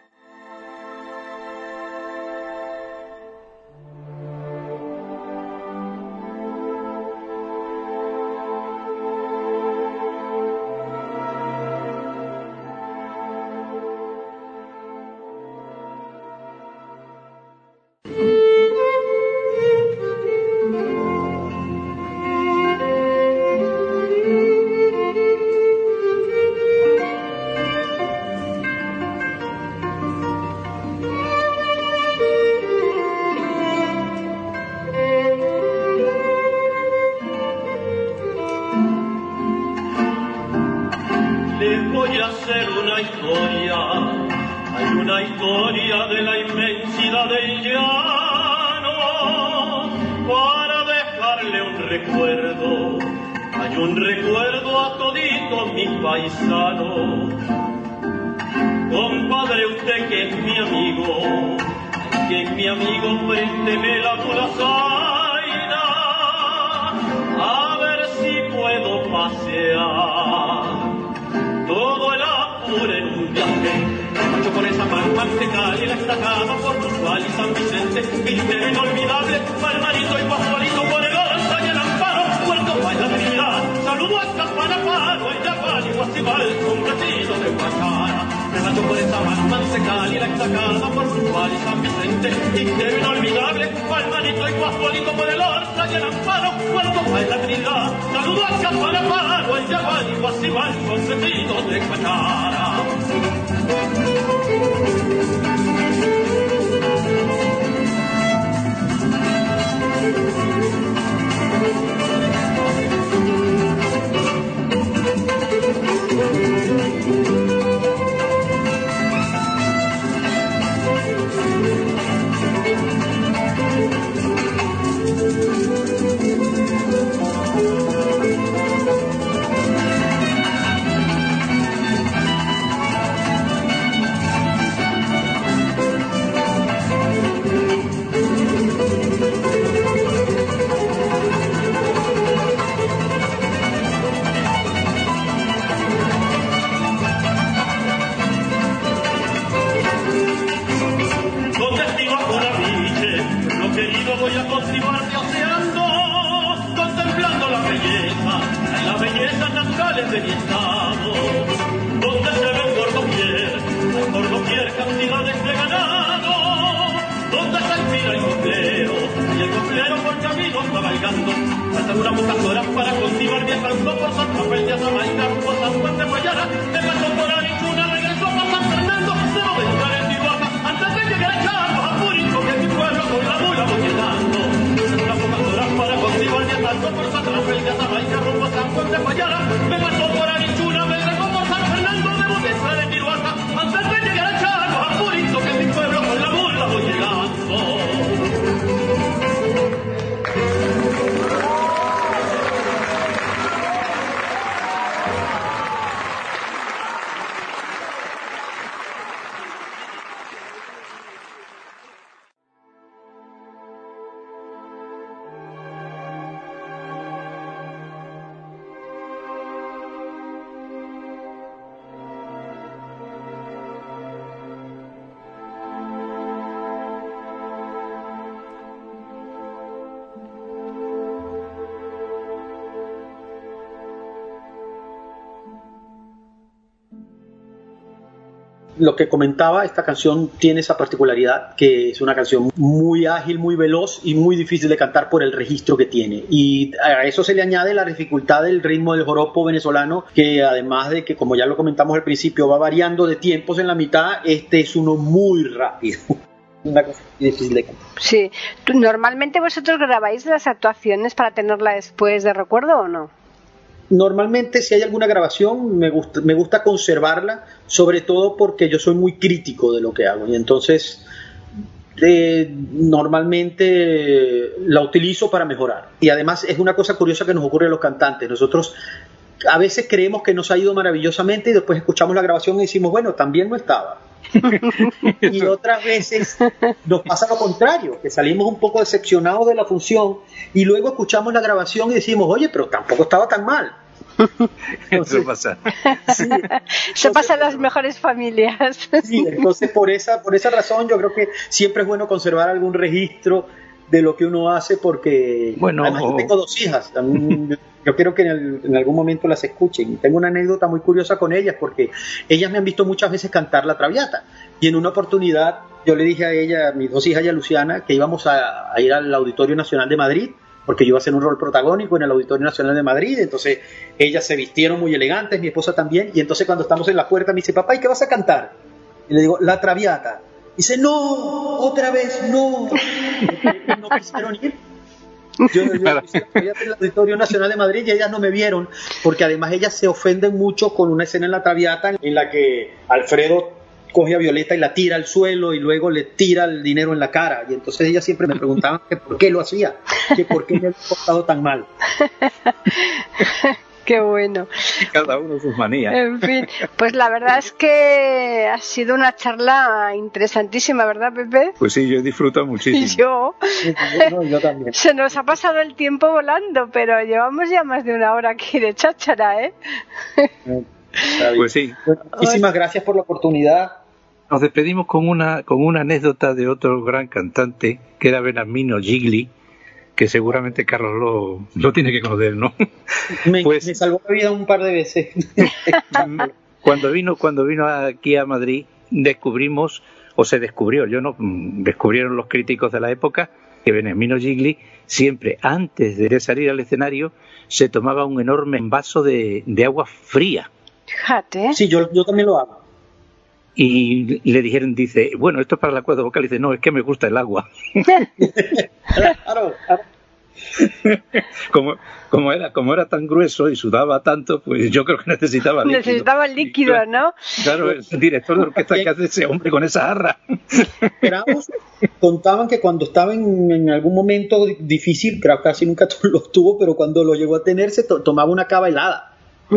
S4: Lo que comentaba, esta canción tiene esa particularidad que es una canción muy ágil, muy veloz y muy difícil de cantar por el registro que tiene. Y a eso se le añade la dificultad del ritmo del joropo venezolano, que además de que, como ya lo comentamos al principio, va variando de tiempos en la mitad, este es uno muy rápido. Una cosa difícil de cantar.
S2: Sí. ¿Normalmente vosotros grabáis las actuaciones para tenerla después de recuerdo o no?
S4: Normalmente, si hay alguna grabación, me gusta conservarla, sobre todo porque yo soy muy crítico de lo que hago y entonces normalmente la utilizo para mejorar. Y además es una cosa curiosa que nos ocurre a los cantantes. Nosotros a veces creemos que nos ha ido maravillosamente y después escuchamos la grabación y decimos, bueno, también no estaba. Y otras veces nos pasa lo contrario, que salimos un poco decepcionados de la función y luego escuchamos la grabación y decimos, oye, pero tampoco estaba tan mal.
S3: Entonces, eso pasa.
S4: Sí,
S2: Eso pasa en las mejores familias.
S4: Sí, entonces por esa razón yo creo que siempre es bueno conservar algún registro de lo que uno hace, porque
S3: bueno,
S4: además yo tengo 2 hijas, también yo quiero que en algún momento las escuchen. Tengo una anécdota muy curiosa con ellas, porque ellas me han visto muchas veces cantar La Traviata, y en una oportunidad yo le dije a ella, a mis 2 hijas y a Luciana, que íbamos a ir al Auditorio Nacional de Madrid, porque yo iba a hacer un rol protagónico en el Auditorio Nacional de Madrid. Entonces ellas se vistieron muy elegantes, mi esposa también, y entonces cuando estamos en la puerta me dice, papá, ¿y qué vas a cantar? Y le digo, La Traviata. Dice, no, otra vez, no. No quisieron ir. Yo hice la Traviata en el Auditorio Nacional de Madrid y ellas no me vieron, porque además ellas se ofenden mucho con una escena en La Traviata en la que Alfredo coge a Violeta y la tira al suelo y luego le tira el dinero en la cara, y entonces ellas siempre me preguntaban que por qué lo hacía, que por qué me había portado tan mal.
S2: Qué bueno.
S3: Cada uno sus manías.
S2: En fin, pues la verdad es que ha sido una charla interesantísima, ¿verdad, Pepe?
S3: Pues sí, yo he disfrutado muchísimo.
S2: Y yo.
S4: Yo también.
S2: Se nos ha pasado el tiempo volando, pero llevamos ya más de 1 hora aquí de cháchara, ¿eh?
S3: Pues sí.
S4: Bueno, muchísimas gracias por la oportunidad.
S3: Nos despedimos con una anécdota de otro gran cantante, que era Beniamino Gigli, que seguramente Carlos lo tiene que conocer, ¿no?
S4: Me salvó la vida un par de veces.
S3: Cuando vino aquí a Madrid, se descubrió, descubrieron los críticos de la época, que Beniamino Gigli siempre, antes de salir al escenario, se tomaba un enorme vaso de agua fría.
S2: Fíjate.
S4: Sí, yo también lo hago.
S3: Y le dijeron, dice, bueno, esto es para la cuerda vocal. Dice, no, es que me gusta el agua.
S4: Claro.
S3: Como era tan grueso y sudaba tanto, pues yo creo que necesitaba líquido.
S2: Necesitaba el líquido,
S3: claro,
S2: ¿no?
S3: Claro, el director de orquesta, que hace ese hombre con esa jarra.
S4: Contaban que cuando estaba en algún momento difícil, creo que casi nunca lo tuvo, pero cuando lo llegó a tener, tomaba una cava helada.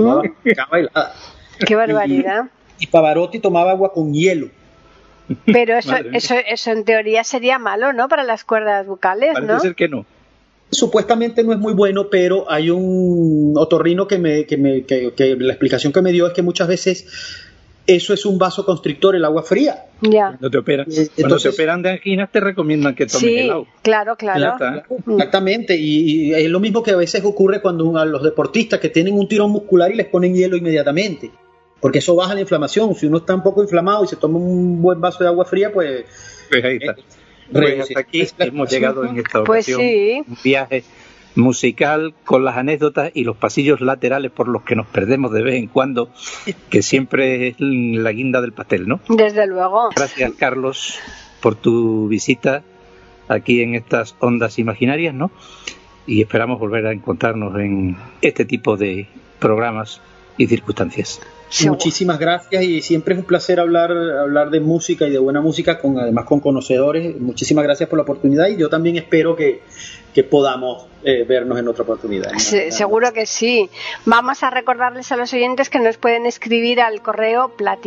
S2: Qué barbaridad.
S4: Y Pavarotti tomaba agua con hielo.
S2: Pero eso en teoría sería malo, ¿no? Para las cuerdas vocales, ¿no?
S3: Parece ser que no.
S4: Supuestamente no es muy bueno, pero hay un otorrino que la explicación que me dio es que muchas veces eso es un vasoconstrictor, el agua fría.
S2: Ya.
S3: Cuando te operan de anginas te recomiendan que tomes helado.
S2: Claro.
S4: Exactamente, y es lo mismo que a veces ocurre cuando a los deportistas que tienen un tirón muscular y les ponen hielo inmediatamente, porque eso baja la inflamación. Si uno está un poco inflamado y se toma un buen vaso de agua fría, pues
S3: ahí está. Pues hasta aquí hemos llegado en esta ocasión.
S2: Pues sí.
S3: Un viaje musical con las anécdotas y los pasillos laterales por los que nos perdemos de vez en cuando, que siempre es la guinda del pastel, ¿no?
S2: Desde luego.
S3: Gracias, Carlos, por tu visita aquí en estas ondas imaginarias, ¿no? Y esperamos volver a encontrarnos en este tipo de programas y circunstancias.
S4: Muchísimas gracias, y siempre es un placer hablar de música y de buena música, además con conocedores. Muchísimas gracias por la oportunidad, y yo también espero que podamos vernos en otra oportunidad.
S2: Sí, seguro que sí. Vamos a recordarles a los oyentes que nos pueden escribir al correo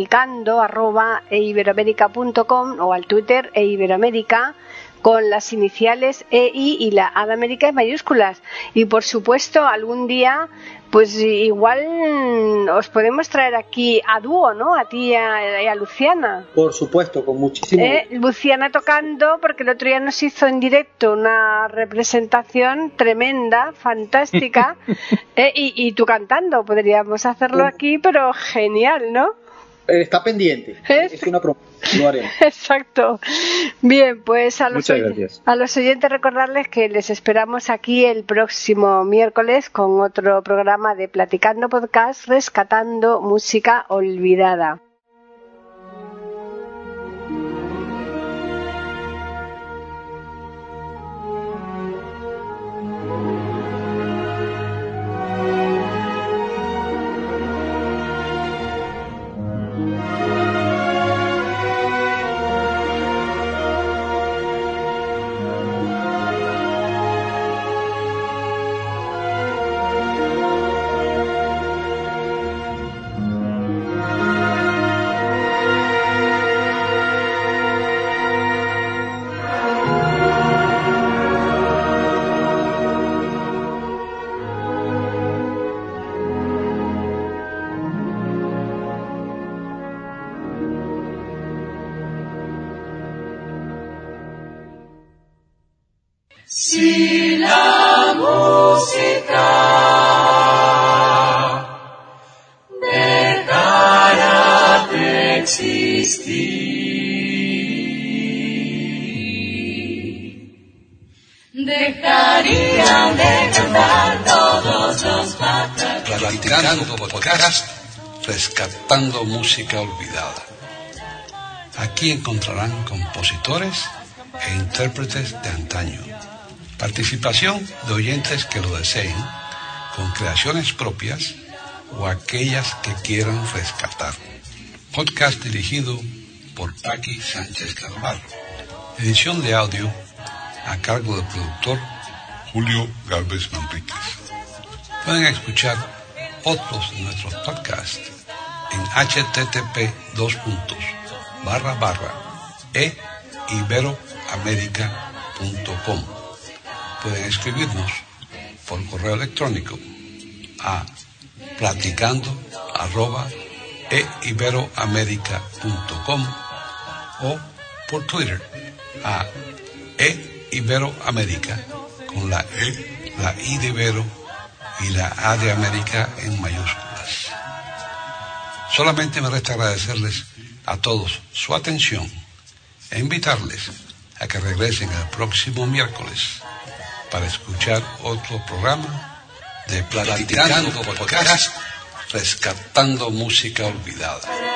S2: platicando@eiberoamerica.com o al Twitter eiberoamerica, con las iniciales EI y la A de América en mayúsculas. Y por supuesto, algún día, pues igual os podemos traer aquí a dúo, ¿no? A ti y a Luciana.
S4: Por supuesto, con muchísimo.
S2: Luciana tocando, porque el otro día nos hizo en directo una representación tremenda, fantástica, y tú cantando. Podríamos hacerlo aquí, pero genial, ¿no?
S4: Está pendiente. Es una promesa. Lo haremos.
S2: Exacto. Bien, pues a los oyentes recordarles que les esperamos aquí el próximo miércoles con otro programa de Platicando Podcast, rescatando música olvidada.
S6: Si la música dejara de existir, dejarían de cantar todos los pájaros.
S1: Platicando podcast, rescatando música olvidada. Aquí encontrarán compositores e intérpretes de antaño. Participación de oyentes que lo deseen, con creaciones propias o aquellas que quieran rescatar. Podcast dirigido por Paqui Sánchez Galvarro. Edición de audio a cargo del productor Julio Galvez Manríquez. Pueden escuchar otros de nuestros podcasts en http://eiberoamerica.com. Pueden escribirnos por correo electrónico a platicando@eiberoamerica.com o por Twitter a eiberoamerica con la E, la I de Ibero y la A de América en mayúsculas. Solamente me resta agradecerles a todos su atención e invitarles a que regresen el próximo miércoles para escuchar otro programa de Platicando Podcast, rescatando música olvidada.